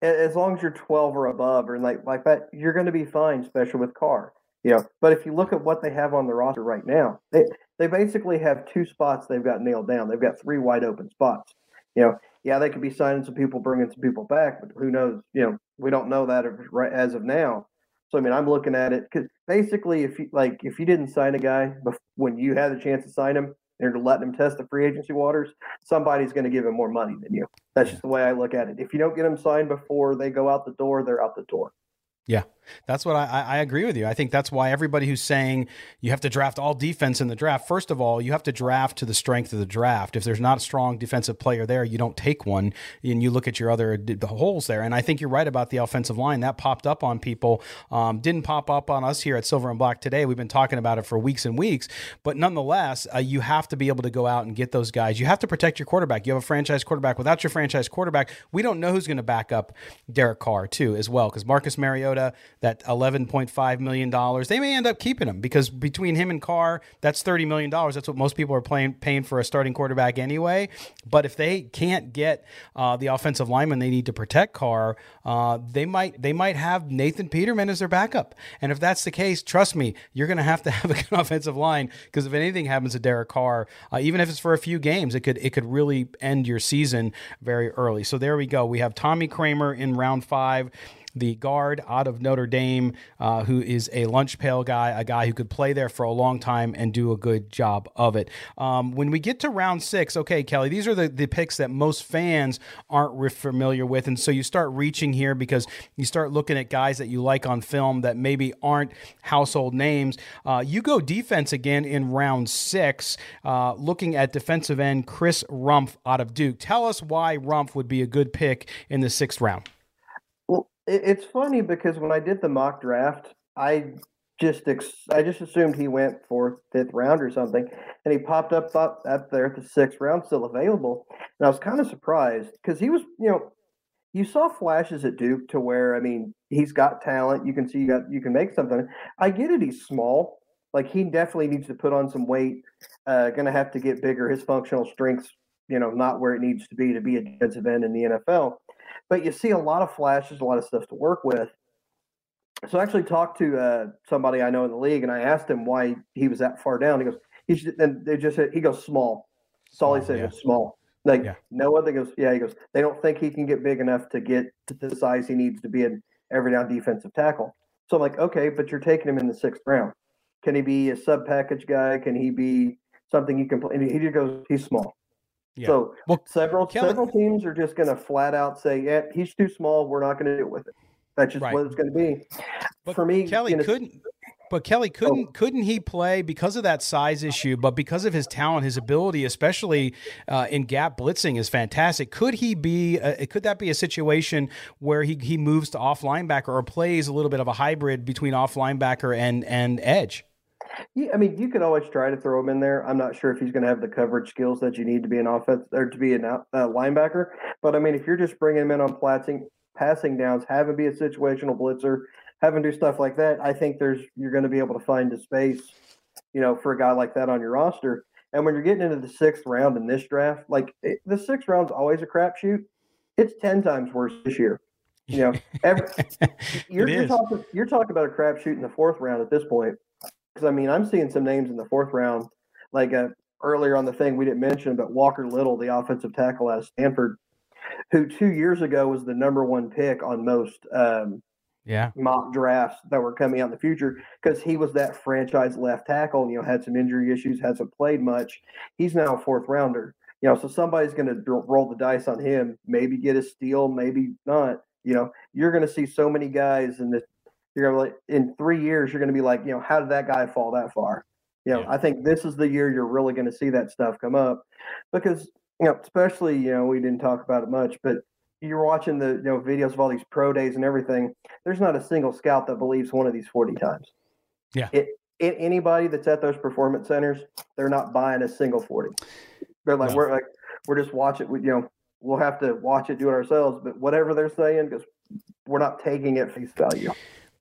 as long as you're twelve or above or like like that, you're going to be fine, especially with Carr. You know, but if you look at what they have on the roster right now, they they basically have two spots they've got nailed down. They've got three wide open spots. You know, yeah, they could be signing some people, bringing some people back, but who knows? You know, we don't know that as of now. So I mean, I'm looking at it because basically, if you like, if you didn't sign a guy when you had the chance to sign him, and you're letting him test the free agency waters, somebody's going to give him more money than you. That's just the way I look at it. If you don't get them signed before they go out the door, they're out the door. Yeah, that's what I, I agree with you. I think that's why everybody who's saying you have to draft all defense in the draft, first of all, you have to draft to the strength of the draft. If there's not a strong defensive player there, you don't take one, and you look at your other the holes there. And I think you're right about the offensive line. That popped up on people. Um, didn't pop up on us here at Silver and Black today. We've been talking about it for weeks and weeks. But nonetheless, uh, you have to be able to go out and get those guys. You have to protect your quarterback. You have a franchise quarterback. Without your franchise quarterback, we don't know who's going to back up Derek Carr, too, as well, because Marcus Mariota, that eleven point five million dollars, they may end up keeping him because between him and Carr, that's thirty million dollars. That's what most people are playing, paying for a starting quarterback anyway. But if they can't get uh, the offensive lineman they need to protect Carr, uh, they might they might have Nathan Peterman as their backup. And if that's the case, trust me, you're going to have to have a good offensive line because if anything happens to Derek Carr, uh, even if it's for a few games, it could it could really end your season very early. So there we go. We have Tommy Kramer in round five, the guard out of Notre Dame, uh, who is a lunch pail guy, a guy who could play there for a long time and do a good job of it. Um, when we get to round six, okay, Kelly, these are the, the picks that most fans aren't re- familiar with. And so you start reaching here because you start looking at guys that you like on film that maybe aren't household names. Uh, you go defense again in round six, uh, looking at defensive end Chris Rumph out of Duke. Tell us why Rumph would be a good pick in the sixth round. Well, it's funny because when I did the mock draft, I just ex- I just assumed he went fourth, fifth round or something, and he popped up up, up there at the sixth round, still available. And I was kind of surprised because he was, you know, you saw flashes at Duke to where I mean he's got talent. You can see you got you can make something. I get it. He's small. Like he definitely needs to put on some weight. Uh, going to have to get bigger. His functional strengths, you know, not where it needs to be to be a defensive end in the N F L. But you see a lot of flashes, a lot of stuff to work with. So I actually talked to uh, somebody I know in the league, and I asked him why he was that far down. He goes, he's just, and they just said, he goes small. That's all he said, yeah. was small. Like yeah. no other goes, yeah, he goes, they don't think he can get big enough to get to the size he needs to be an every down defensive tackle. So I'm like, okay, but you're taking him in the sixth round. Can he be a sub package guy? Can he be something you can play? And he just goes, he's small. Yeah. So well, several Kelly, several teams are just going to flat out say, yeah, he's too small. We're not going to deal with it. That's just right. what it's going to be. But for me, Kelly you know, couldn't. But Kelly couldn't oh. couldn't he play because of that size issue? But because of his talent, his ability, especially uh, in gap blitzing, is fantastic. Could he be? Uh, could that be a situation where he he moves to off linebacker or plays a little bit of a hybrid between off linebacker and and edge? Yeah, I mean, you could always try to throw him in there. I'm not sure if he's going to have the coverage skills that you need to be an offense or to be a uh, linebacker. But I mean, if you're just bringing him in on platzing, passing downs, have him be a situational blitzer, have him do stuff like that, I think there's you're going to be able to find a space, you know, for a guy like that on your roster. And when you're getting into the sixth round in this draft, like it, the sixth round's always a crapshoot. It's ten times worse this year. You know, every, you're, you're talking you're talking about a crapshoot in the fourth round at this point. Because, I mean, I'm seeing some names in the fourth round, like uh, earlier on the thing we didn't mention, but Walker Little, the offensive tackle out of Stanford, who two years ago was the number one pick on most um, yeah. mock drafts that were coming out in the future because he was that franchise left tackle, you know, had some injury issues, hasn't played much. He's now a fourth rounder. You know, so somebody's going to roll the dice on him, maybe get a steal, maybe not. You know, you're going to see so many guys in this. You're gonna like in three years, you're gonna be like, you know, how did that guy fall that far? You know, yeah. I think this is the year you're really gonna see that stuff come up because, you know, especially, you know, we didn't talk about it much, but you're watching the, you know, videos of all these pro days and everything. There's not a single scout that believes one of these forty times. Yeah. It, it anybody that's at those performance centers, they're not buying a single forty. They're like, no. we're like, we're just watching. We, you know, we'll have to watch it, do it ourselves. But whatever they're saying, because we're not taking it face value.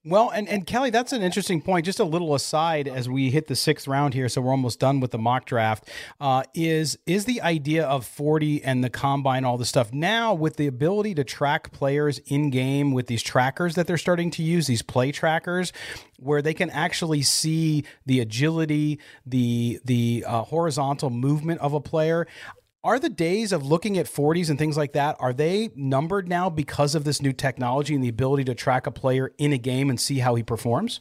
Well, and, and Kelly, that's an interesting point. Just a little aside as we hit the sixth round here, so we're almost done with the mock draft, uh, is is the idea of forty and the combine, all this stuff. Now, with the ability to track players in-game with these trackers that they're starting to use, these play trackers, where they can actually see the agility, the, the uh, horizontal movement of a player. Are the days of looking at forties and things like that, are they numbered now because of this new technology and the ability to track a player in a game and see how he performs?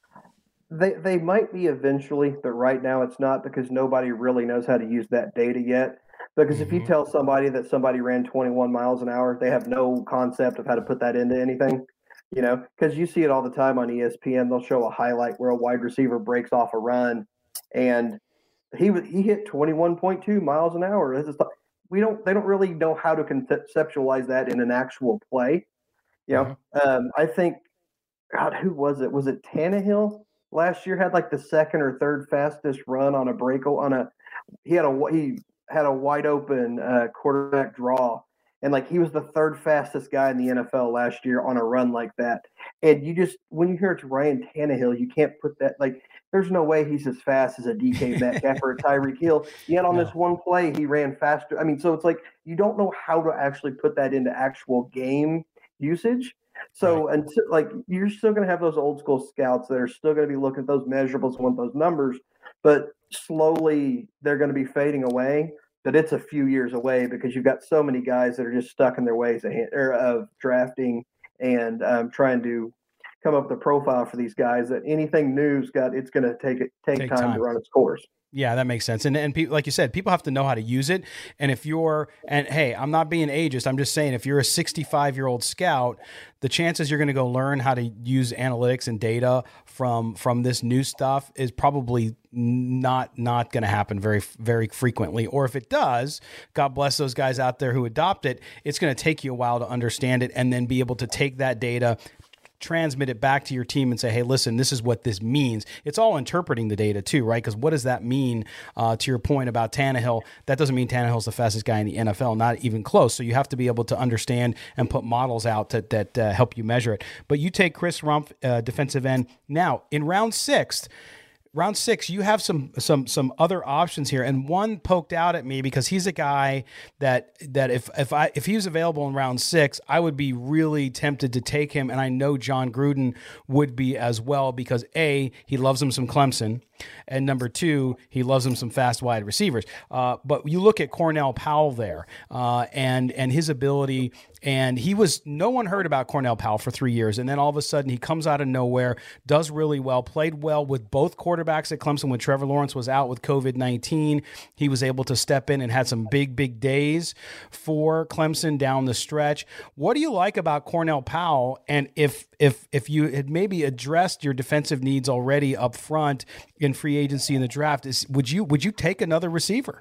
They they might be eventually, but right now it's not because nobody really knows how to use that data yet. Because mm-hmm. if you tell somebody that somebody ran twenty-one miles an hour, they have no concept of how to put that into anything. You know, because you see it all the time on E S P N. They'll show a highlight where a wide receiver breaks off a run and He he hit twenty-one point two miles an hour. This is, we don't they don't really know how to conceptualize that in an actual play. You know, mm-hmm. um, I think God, who was it? Was it Tannehill last year? Had like the second or third fastest run on a break on a. He had a he had a wide open uh, quarterback draw, and like he was the third fastest guy in the N F L last year on a run like that. And you just when you hear it's Ryan Tannehill, you can't put that like. There's no way he's as fast as a D K Metcalf or a Tyreek Hill. Yet on no. this one play, he ran faster. I mean, so it's like you don't know how to actually put that into actual game usage. So right. until like you're still going to have those old school scouts that are still going to be looking at those measurables and want those numbers, but slowly they're going to be fading away. But it's a few years away because you've got so many guys that are just stuck in their ways of, of drafting and um, trying to come up with a profile for these guys that anything new's got, it's going to take it take, take time, time to run its course. Yeah, that makes sense. And and pe- like you said, people have to know how to use it. And if you're, and hey, I'm not being ageist. I'm just saying if you're a sixty-five year old scout, the chances you're going to go learn how to use analytics and data from from this new stuff is probably not not going to happen very very frequently. Or if it does, God bless those guys out there who adopt it. It's going to take you a while to understand it and then be able to take that data, transmit it back to your team and say, hey, listen, this is what this means. It's all interpreting the data too, right? Because what does that mean uh, to your point about Tannehill? That doesn't mean Tannehill's the fastest guy in the N F L, not even close. So you have to be able to understand and put models out that, that uh, help you measure it. But you take Chris Rumph, uh, defensive end. Now, in round six, Round six, you have some some some other options here, and one poked out at me because he's a guy that that if if I if he was available in round six, I would be really tempted to take him, and I know John Gruden would be as well because A, he loves him some Clemson, and number two, he loves him some fast wide receivers. Uh, but you look at Cornell Powell there, uh, and and his ability. And he was, no one heard about Cornell Powell for three years. And then all of a sudden he comes out of nowhere, does really well, played well with both quarterbacks at Clemson when Trevor Lawrence was out with covid nineteen. He was able to step in and had some big, big days for Clemson down the stretch. What do you like about Cornell Powell? And if if if you had maybe addressed your defensive needs already up front in free agency in the draft, is would you would you take another receiver?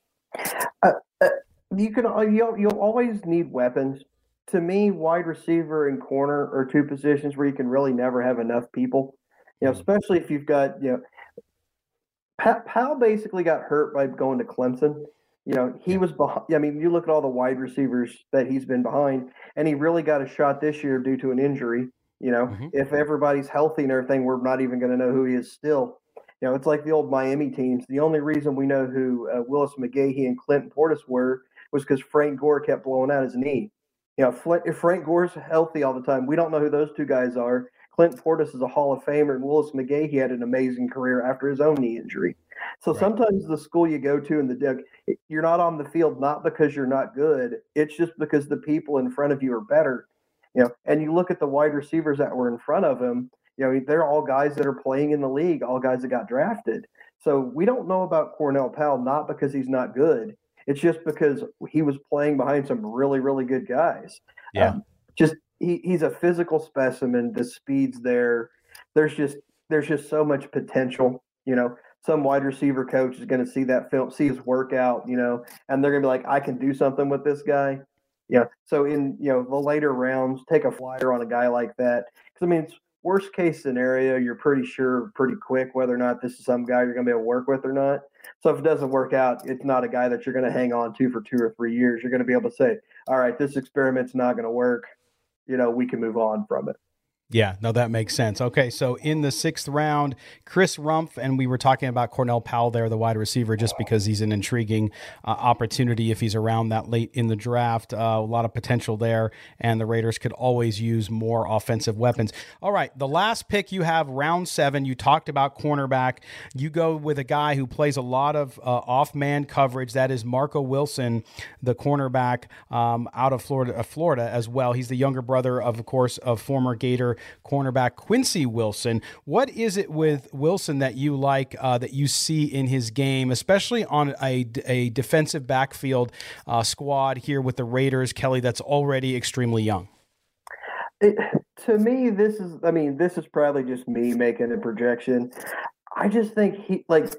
Uh, uh, you can you'll, you'll always need weapons. To me, wide receiver and corner are two positions where you can really never have enough people. You know, especially if you've got, you know, pa- Powell basically got hurt by going to Clemson. You know, he was behind. I mean, you look at all the wide receivers that he's been behind, and he really got a shot this year due to an injury. You know, mm-hmm. if everybody's healthy and everything, we're not even going to know who he is still. You know, it's like the old Miami teams. The only reason we know who uh, Willis McGahee and Clinton Portis were was because Frank Gore kept blowing out his knee. You know, if Frank Gore's healthy all the time, we don't know who those two guys are. Clinton Portis is a Hall of Famer, and Willis McGahee had an amazing career after his own knee injury. So right. sometimes the school you go to in the deck, you're not on the field not because you're not good. It's just because the people in front of you are better. You know, and you look at the wide receivers that were in front of him. You know, they're all guys that are playing in the league, all guys that got drafted. So we don't know about Cornell Powell not because he's not good. It's just because he was playing behind some really, really good guys. Yeah. Um, just he, he's a physical specimen. The speed's there. There's just there's just so much potential. You know, some wide receiver coach is going to see that film, see his workout, you know, and they're going to be like, I can do something with this guy. Yeah. So in you know the later rounds, take a flyer on a guy like that. Because I mean, it's worst case scenario, you're pretty sure pretty quick whether or not this is some guy you're going to be able to work with or not. So if it doesn't work out, it's not a guy that you're going to hang on to for two or three years. You're going to be able to say, all right, this experiment's not going to work. You know, we can move on from it. Yeah, no, that makes sense. Okay, so in the sixth round, Chris Rumph, and we were talking about Cornell Powell there, the wide receiver, just because he's an intriguing uh, opportunity if he's around that late in the draft. Uh, a lot of potential there, and the Raiders could always use more offensive weapons. All right, the last pick you have, round seven, you talked about cornerback. You go with a guy who plays a lot of uh, off-man coverage. That is Marco Wilson, the cornerback um, out of Florida, uh, Florida as well. He's the younger brother, of, of course, of former Gator cornerback Quincy Wilson. What is it with Wilson that you like, uh, that you see in his game, especially on a, a defensive backfield uh, squad here with the Raiders, Kelly, that's already extremely young? It, to me, this is, I mean, this is probably just me making a projection. I just think he, like,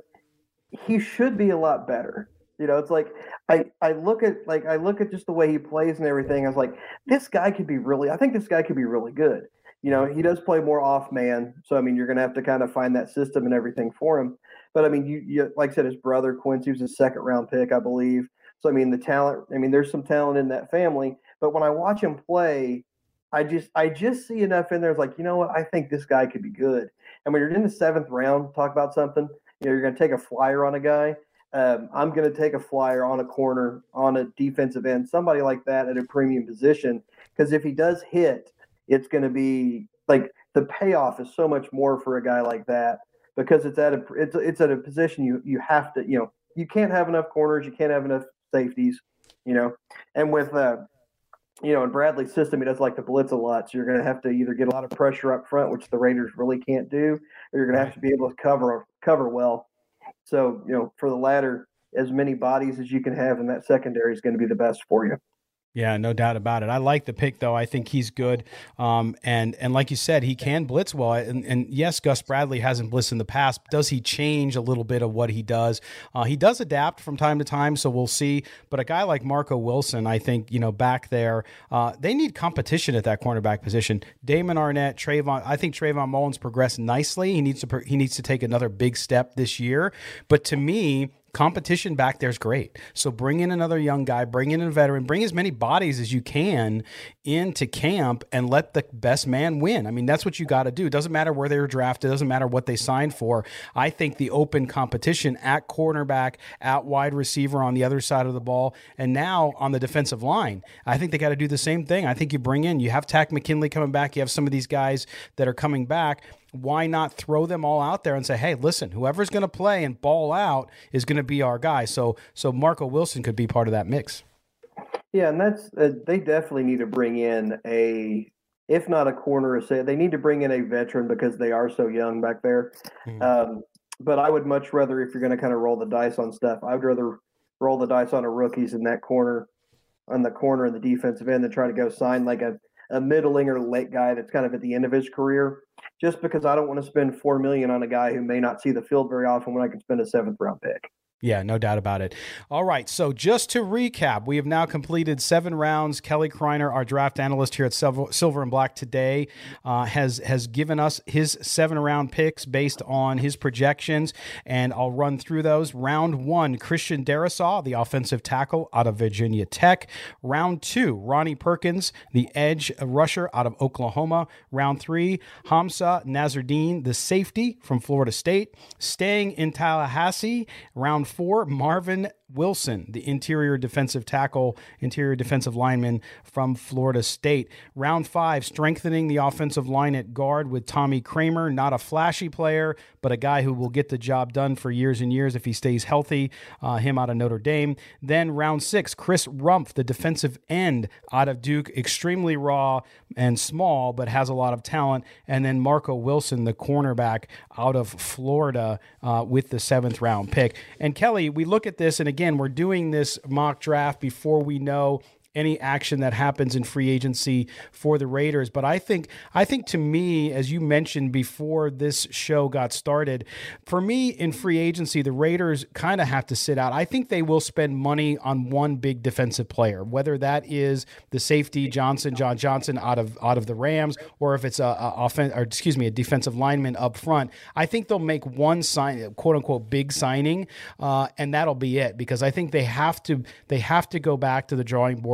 he should be a lot better. You know, it's like I, I look at like I look at just the way he plays and everything. I was like, this guy could be really, I think this guy could be really good. You know, he does play more off man. So, I mean, you're going to have to kind of find that system and everything for him. But, I mean, you, you like I said, his brother, Quincy, was a second round pick, I believe. So, I mean, the talent, I mean, there's some talent in that family. But when I watch him play, I just I just see enough in there. It's like, you know what? I think this guy could be good. And when you're in the seventh round, talk about something, you know, you're going to take a flyer on a guy. Um, I'm going to take a flyer on a corner, on a defensive end, somebody like that at a premium position. Because if he does hit, it's going to be like the payoff is so much more for a guy like that because it's at a it's it's at a position you you have to, you know, you can't have enough corners, you can't have enough safeties, you know, and with uh, you know, in Bradley's system, he does like to blitz a lot, so you're going to have to either get a lot of pressure up front, which the Raiders really can't do, or you're going to have to be able to cover cover well. So, you know, for the latter, as many bodies as you can have in that secondary is going to be the best for you. Yeah, no doubt about it. I like the pick, though. I think he's good. Um, and and like you said, he can blitz well. And, and yes, Gus Bradley hasn't blitzed in the past. Does he change a little bit of what he does? Uh, he does adapt from time to time, so we'll see. But a guy like Marco Wilson, I think, you know, back there, uh, they need competition at that cornerback position. Damon Arnett, Trayvon, I think Trayvon Mullins progressed nicely. He needs to he needs to take another big step this year. But to me, competition back there is great. So bring in another young guy, bring in a veteran, bring as many bodies as you can into camp and let the best man win. I mean, that's what you got to do. It doesn't matter where they were drafted. It doesn't matter what they signed for. I think the open competition at cornerback, at wide receiver on the other side of the ball, and now on the defensive line, I think they got to do the same thing. I think you bring in, you have Takk McKinley coming back. You have some of these guys that are coming back. Why not throw them all out there and say, hey, listen, whoever's going to play and ball out is going to be our guy. So so Marco Wilson could be part of that mix. Yeah, and that's uh, they definitely need to bring in a, if not a corner, say they need to bring in a veteran because they are so young back there. Mm-hmm. Um, but I would much rather, if you're going to kind of roll the dice on stuff, I would rather roll the dice on a rookies in that corner, on the corner and the defensive end than try to go sign like a, a middling or late guy that's kind of at the end of his career. Just because I don't want to spend four million dollars on a guy who may not see the field very often when I can spend a seventh round pick. Yeah, no doubt about it. All right, so just to recap, we have now completed seven rounds. Kelly Kreiner, our draft analyst here at Silver, Silver and Black today, uh, has has given us his seven-round picks based on his projections, and I'll run through those. Round one, Christian Darrisaw, the offensive tackle out of Virginia Tech. Round two, Ronnie Perkins, the edge rusher out of Oklahoma. Round three, Hamza Nasruddin, the safety from Florida State. Staying in Tallahassee, round four, Marvin Wilson, the interior defensive tackle, interior defensive lineman from Florida State. Round five, strengthening the offensive line at guard with Tommy Kramer, not a flashy player, but a guy who will get the job done for years and years if he stays healthy, uh, him out of Notre Dame. Then round six, Chris Rumph, the defensive end out of Duke, extremely raw and small, but has a lot of talent. And then Marco Wilson, the cornerback out of Florida, uh, with the seventh round pick. And Kelly, we look at this, and again, Again, we're doing this mock draft before we know any action that happens in free agency for the Raiders. But I think, I think to me, as you mentioned before this show got started, for me in free agency, the Raiders kind of have to sit out. I think they will spend money on one big defensive player, whether that is the safety Johnson, John Johnson out of out of the Rams, or if it's a, a offense, or excuse me, a defensive lineman up front. I think they'll make one sign, quote unquote, big signing, uh, and that'll be it. Because I think they have to, they have to go back to the drawing board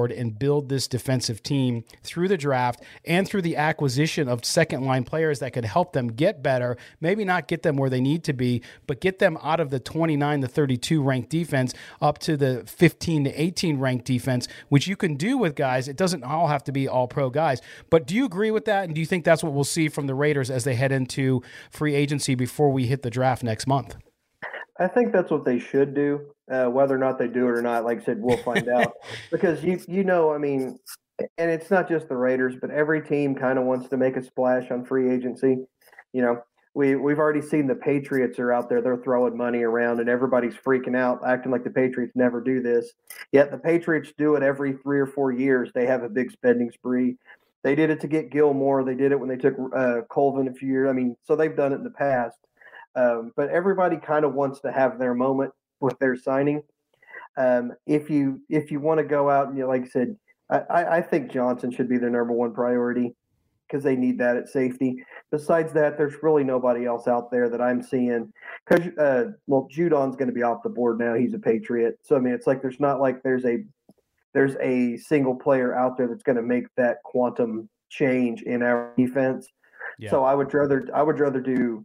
forward and build this defensive team through the draft and through the acquisition of second line players that could help them get better, maybe not get them where they need to be, but get them out of the twenty-nine to thirty-two ranked defense up to the fifteen to eighteen ranked defense, which you can do with guys. It doesn't all have to be all pro guys. But do you agree with that? And do you think that's what we'll see from the Raiders as they head into free agency before we hit the draft next month? I think that's what they should do. Uh, whether or not they do it or not, like I said, we'll find out. Because you you know, I mean, and it's not just the Raiders, but every team kind of wants to make a splash on free agency. You know, we we've already seen the Patriots are out there; they're throwing money around, and everybody's freaking out, acting like the Patriots never do this. Yet the Patriots do it every three or four years. They have a big spending spree. They did it to get Gilmore. They did it when they took uh, Colvin a few years. I mean, so they've done it in the past. Um, but everybody kind of wants to have their moment with their signing. Um, if you if you want to go out and, you know, like I said, I, I think Johnson should be their number one priority because they need that at safety. Besides that, there's really nobody else out there that I'm seeing. Because uh, well, Judon's going to be off the board now. He's a Patriot, so I mean, it's like there's not like there's a there's a single player out there that's going to make that quantum change in our defense. Yeah. So I would rather I would rather do.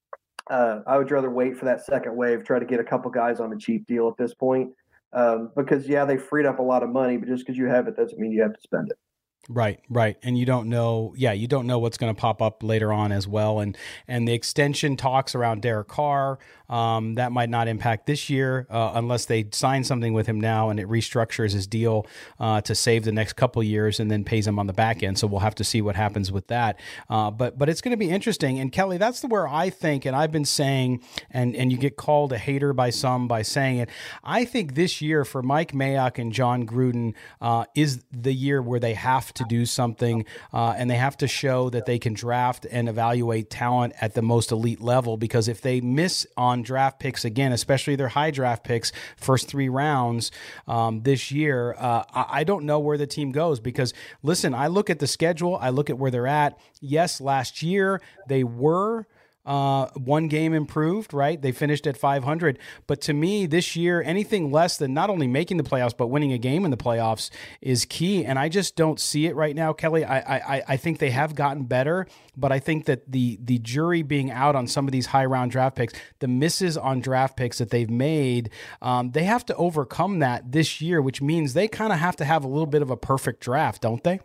Uh, I would rather wait for that second wave, try to get a couple guys on a cheap deal at this point. Um, because, yeah, they freed up a lot of money, but just because you have it doesn't mean you have to spend it. Right, right. And you don't know, yeah, you don't know what's going to pop up later on as well. And and the extension talks around Derek Carr, um, that might not impact this year uh, unless they sign something with him now and it restructures his deal uh, to save the next couple years and then pays him on the back end. So we'll have to see what happens with that. Uh, but but it's going to be interesting. And Kelly, that's the where I think, and I've been saying, and, and you get called a hater by some by saying it, I think this year for Mike Mayock and John Gruden uh, is the year where they have to do something uh, and they have to show that they can draft and evaluate talent at the most elite level, because if they miss on draft picks again, especially their high draft picks, first three rounds um, this year, uh, I, I don't know where the team goes. Because listen, I look at the schedule, I look at where they're at. Yes, last year they were Uh, one game improved, right? They finished at five hundred. But to me, this year, anything less than not only making the playoffs, but winning a game in the playoffs is key. And I just don't see it right now, Kelly. I I, I think they have gotten better, but I think that the the jury being out on some of these high round draft picks, the misses on draft picks that they've made, um, they have to overcome that this year, which means they kind of have to have a little bit of a perfect draft, don't they?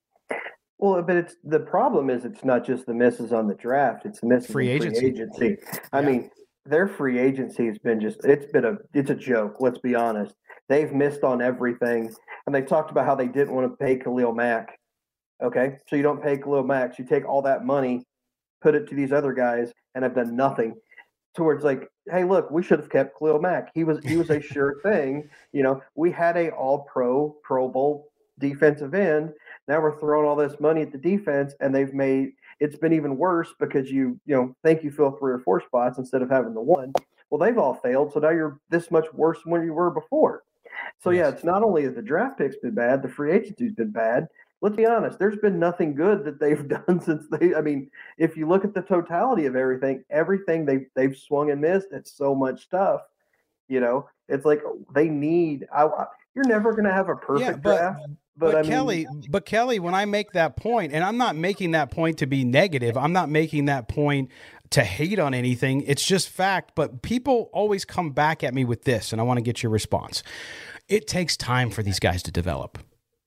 Well, but it's the problem is it's not just the misses on the draft; it's the misses free in agency. Free agency. I yeah. mean, their free agency has been just—it's been a—it's a joke. Let's be honest. They've missed on everything, and they talked about how they didn't want to pay Khalil Mack. Okay, so you don't pay Khalil Mack. So you take all that money, put it to these other guys, and have done nothing. Towards like, hey, look, we should have kept Khalil Mack. He was he was a sure thing. You know, we had a All-Pro, Pro Bowl defensive end. Now we're throwing all this money at the defense, and they've made it's been even worse because you you know think you fill three or four spots instead of having the one. Well, they've all failed, so now you're this much worse than where you were before. So yes. yeah, it's not only has the draft picks been bad, the free agency's been bad. Let's be honest, there's been nothing good that they've done since they. I mean, if you look at the totality of everything, everything they they've swung and missed. It's so much stuff. You know, it's like they need. I, you're never going to have a perfect yeah, but, draft. But, But, but I Kelly, mean, but Kelly, when I make that point, and I'm not making that point to be negative, I'm not making that point to hate on anything. It's just fact. But people always come back at me with this, and I want to get your response. It takes time for these guys to develop.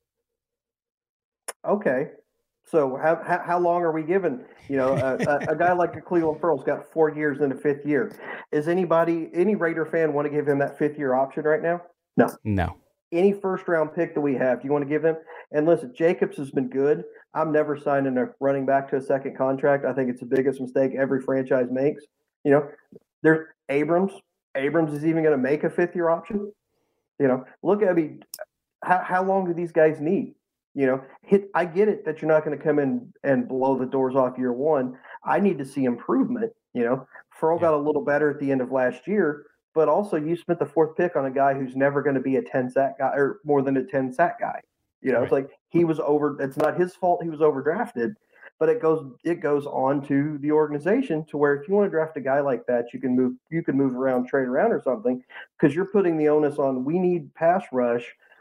Okay. So how how, how long are we given? You know, a, a, a guy like a Cleveland Pearl's got four years in a fifth year. Is anybody, any Raider fan want to give him that fifth year option right now? No. No. Any first round pick that we have, do you want to give them? And listen, Jacobs has been good. I'm never signing a running back to a second contract. I think it's the biggest mistake every franchise makes. You know, there's Abrams. Abrams is even going to make a fifth year option. You know, look at me. How, how long do these guys need? You know, hit. I get it that you're not going to come in and blow the doors off year one. I need to see improvement. You know, Furl yeah. got a little better at the end of last year. But also, you spent the fourth pick on a guy who's never going to be a ten sack guy or more than a ten sack guy. You know, right. It's like he was over. It's not his fault he was overdrafted, but it goes it goes on to the organization to where if you want to draft a guy like that, you can move you can move around, trade around or something, because you're putting the onus on. We need pass rush.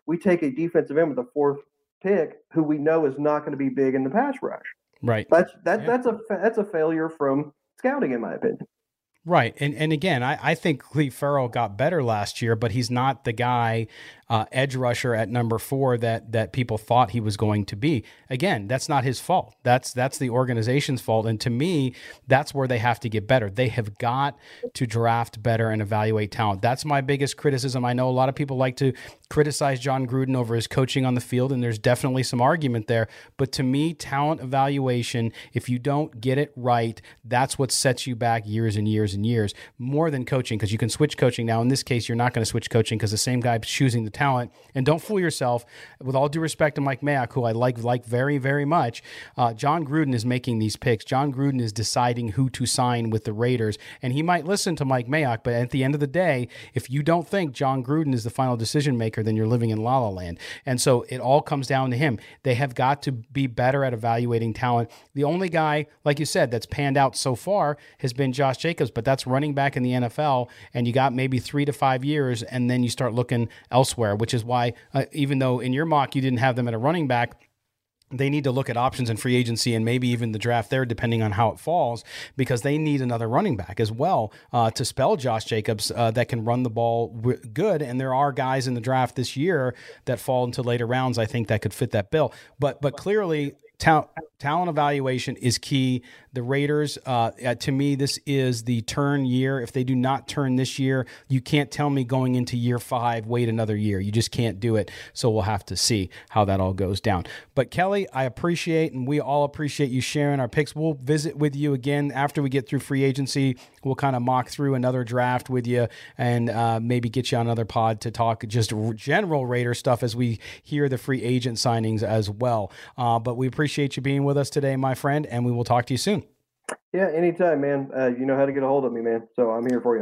we take a defensive end with a fourth pick who we know is not going to be big in the pass rush. Right. That's that yeah. that's a that's a failure from scouting, in my opinion. Right. And and again, I, I think Cleve Farrell got better last year, but he's not the guy, uh, edge rusher at number four that that people thought he was going to be. Again, that's not his fault. That's that's the organization's fault. And to me, that's where they have to get better. They have got to draft better and evaluate talent. That's my biggest criticism. I know a lot of people like to criticize John Gruden over his coaching on the field, and there's definitely some argument there. But to me, talent evaluation, if you don't get it right, that's what sets you back years and years and years, more than coaching, because you can switch coaching now. In this case, you're not going to switch coaching because the same guy's choosing the talent. And don't fool yourself. With all due respect to Mike Mayock, who I like like very, very much, uh, John Gruden is making these picks. John Gruden is deciding who to sign with the Raiders. And he might listen to Mike Mayock, but at the end of the day, if you don't think John Gruden is the final decision maker, then you're living in La La Land. And so it all comes down to him. They have got to be better at evaluating talent. The only guy, like you said, that's panned out so far has been Josh Jacobs, but that's running back in the N F L, and you got maybe three to five years, and then you start looking elsewhere, which is why, uh, even though in your mock you didn't have them at a running back, they need to look at options in free agency and maybe even the draft there, depending on how it falls, because they need another running back as well uh, to spell Josh Jacobs uh, that can run the ball w- good. And there are guys in the draft this year that fall into later rounds, I think, that could fit that bill. But but clearly, ta- talent evaluation is key. The Raiders, uh, to me, this is the turn year. If they do not turn this year, you can't tell me going into year five, wait another year. You just can't do it. So we'll have to see how that all goes down. But Kelly, I appreciate, and we all appreciate you sharing our picks. We'll visit with you again after we get through free agency. We'll kind of mock through another draft with you and uh, maybe get you on another pod to talk just general Raider stuff as we hear the free agent signings as well. Uh, but we appreciate you being with us today, my friend, and we will talk to you soon. Yeah, anytime, man. Uh, you know how to get a hold of me, man. So I'm here for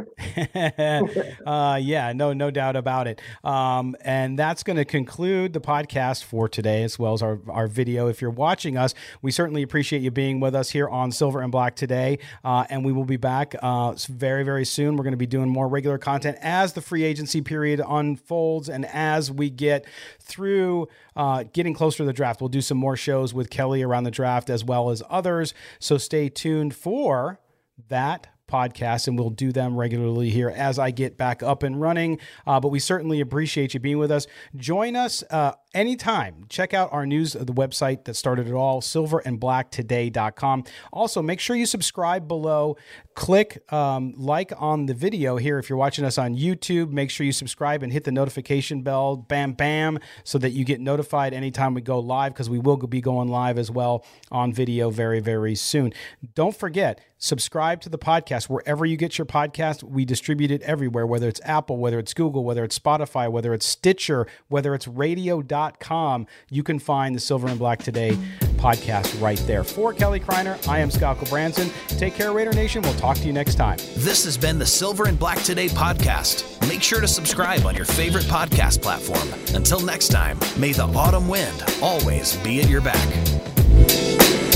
you. uh, yeah, no, no doubt about it. Um, and that's going to conclude the podcast for today, as well as our, our video. If you're watching us, we certainly appreciate you being with us here on Silver and Black today. Uh, and we will be back uh, very, very soon. We're going to be doing more regular content as the free agency period unfolds and as we get through uh, getting closer to the draft. We'll do some more shows with Kelly around the draft as well as others. So stay tuned for that podcast, and we'll do them regularly here as I get back up and running. Uh, but we certainly appreciate you being with us. Join us uh, anytime. Check out our news, the website that started it all, silver and black today dot com. Also, make sure you subscribe below. Click um, like on the video here. If you're watching us on YouTube, make sure you subscribe and hit the notification bell, bam, bam, so that you get notified anytime we go live, because we will be going live as well on video very, very soon. Don't forget, subscribe to the podcast wherever you get your podcast. We distribute it everywhere, whether it's Apple, whether it's Google, whether it's Spotify, whether it's Stitcher, whether it's radio dot com. You can find the Silver and Black Today podcast right there. For Kelly Kreiner, I am Scott Branson. Take care, Raider Nation. We'll talk to you next time. This has been the Silver and Black Today podcast. Make sure to subscribe on your favorite podcast platform. Until next time, may the autumn wind always be at your back.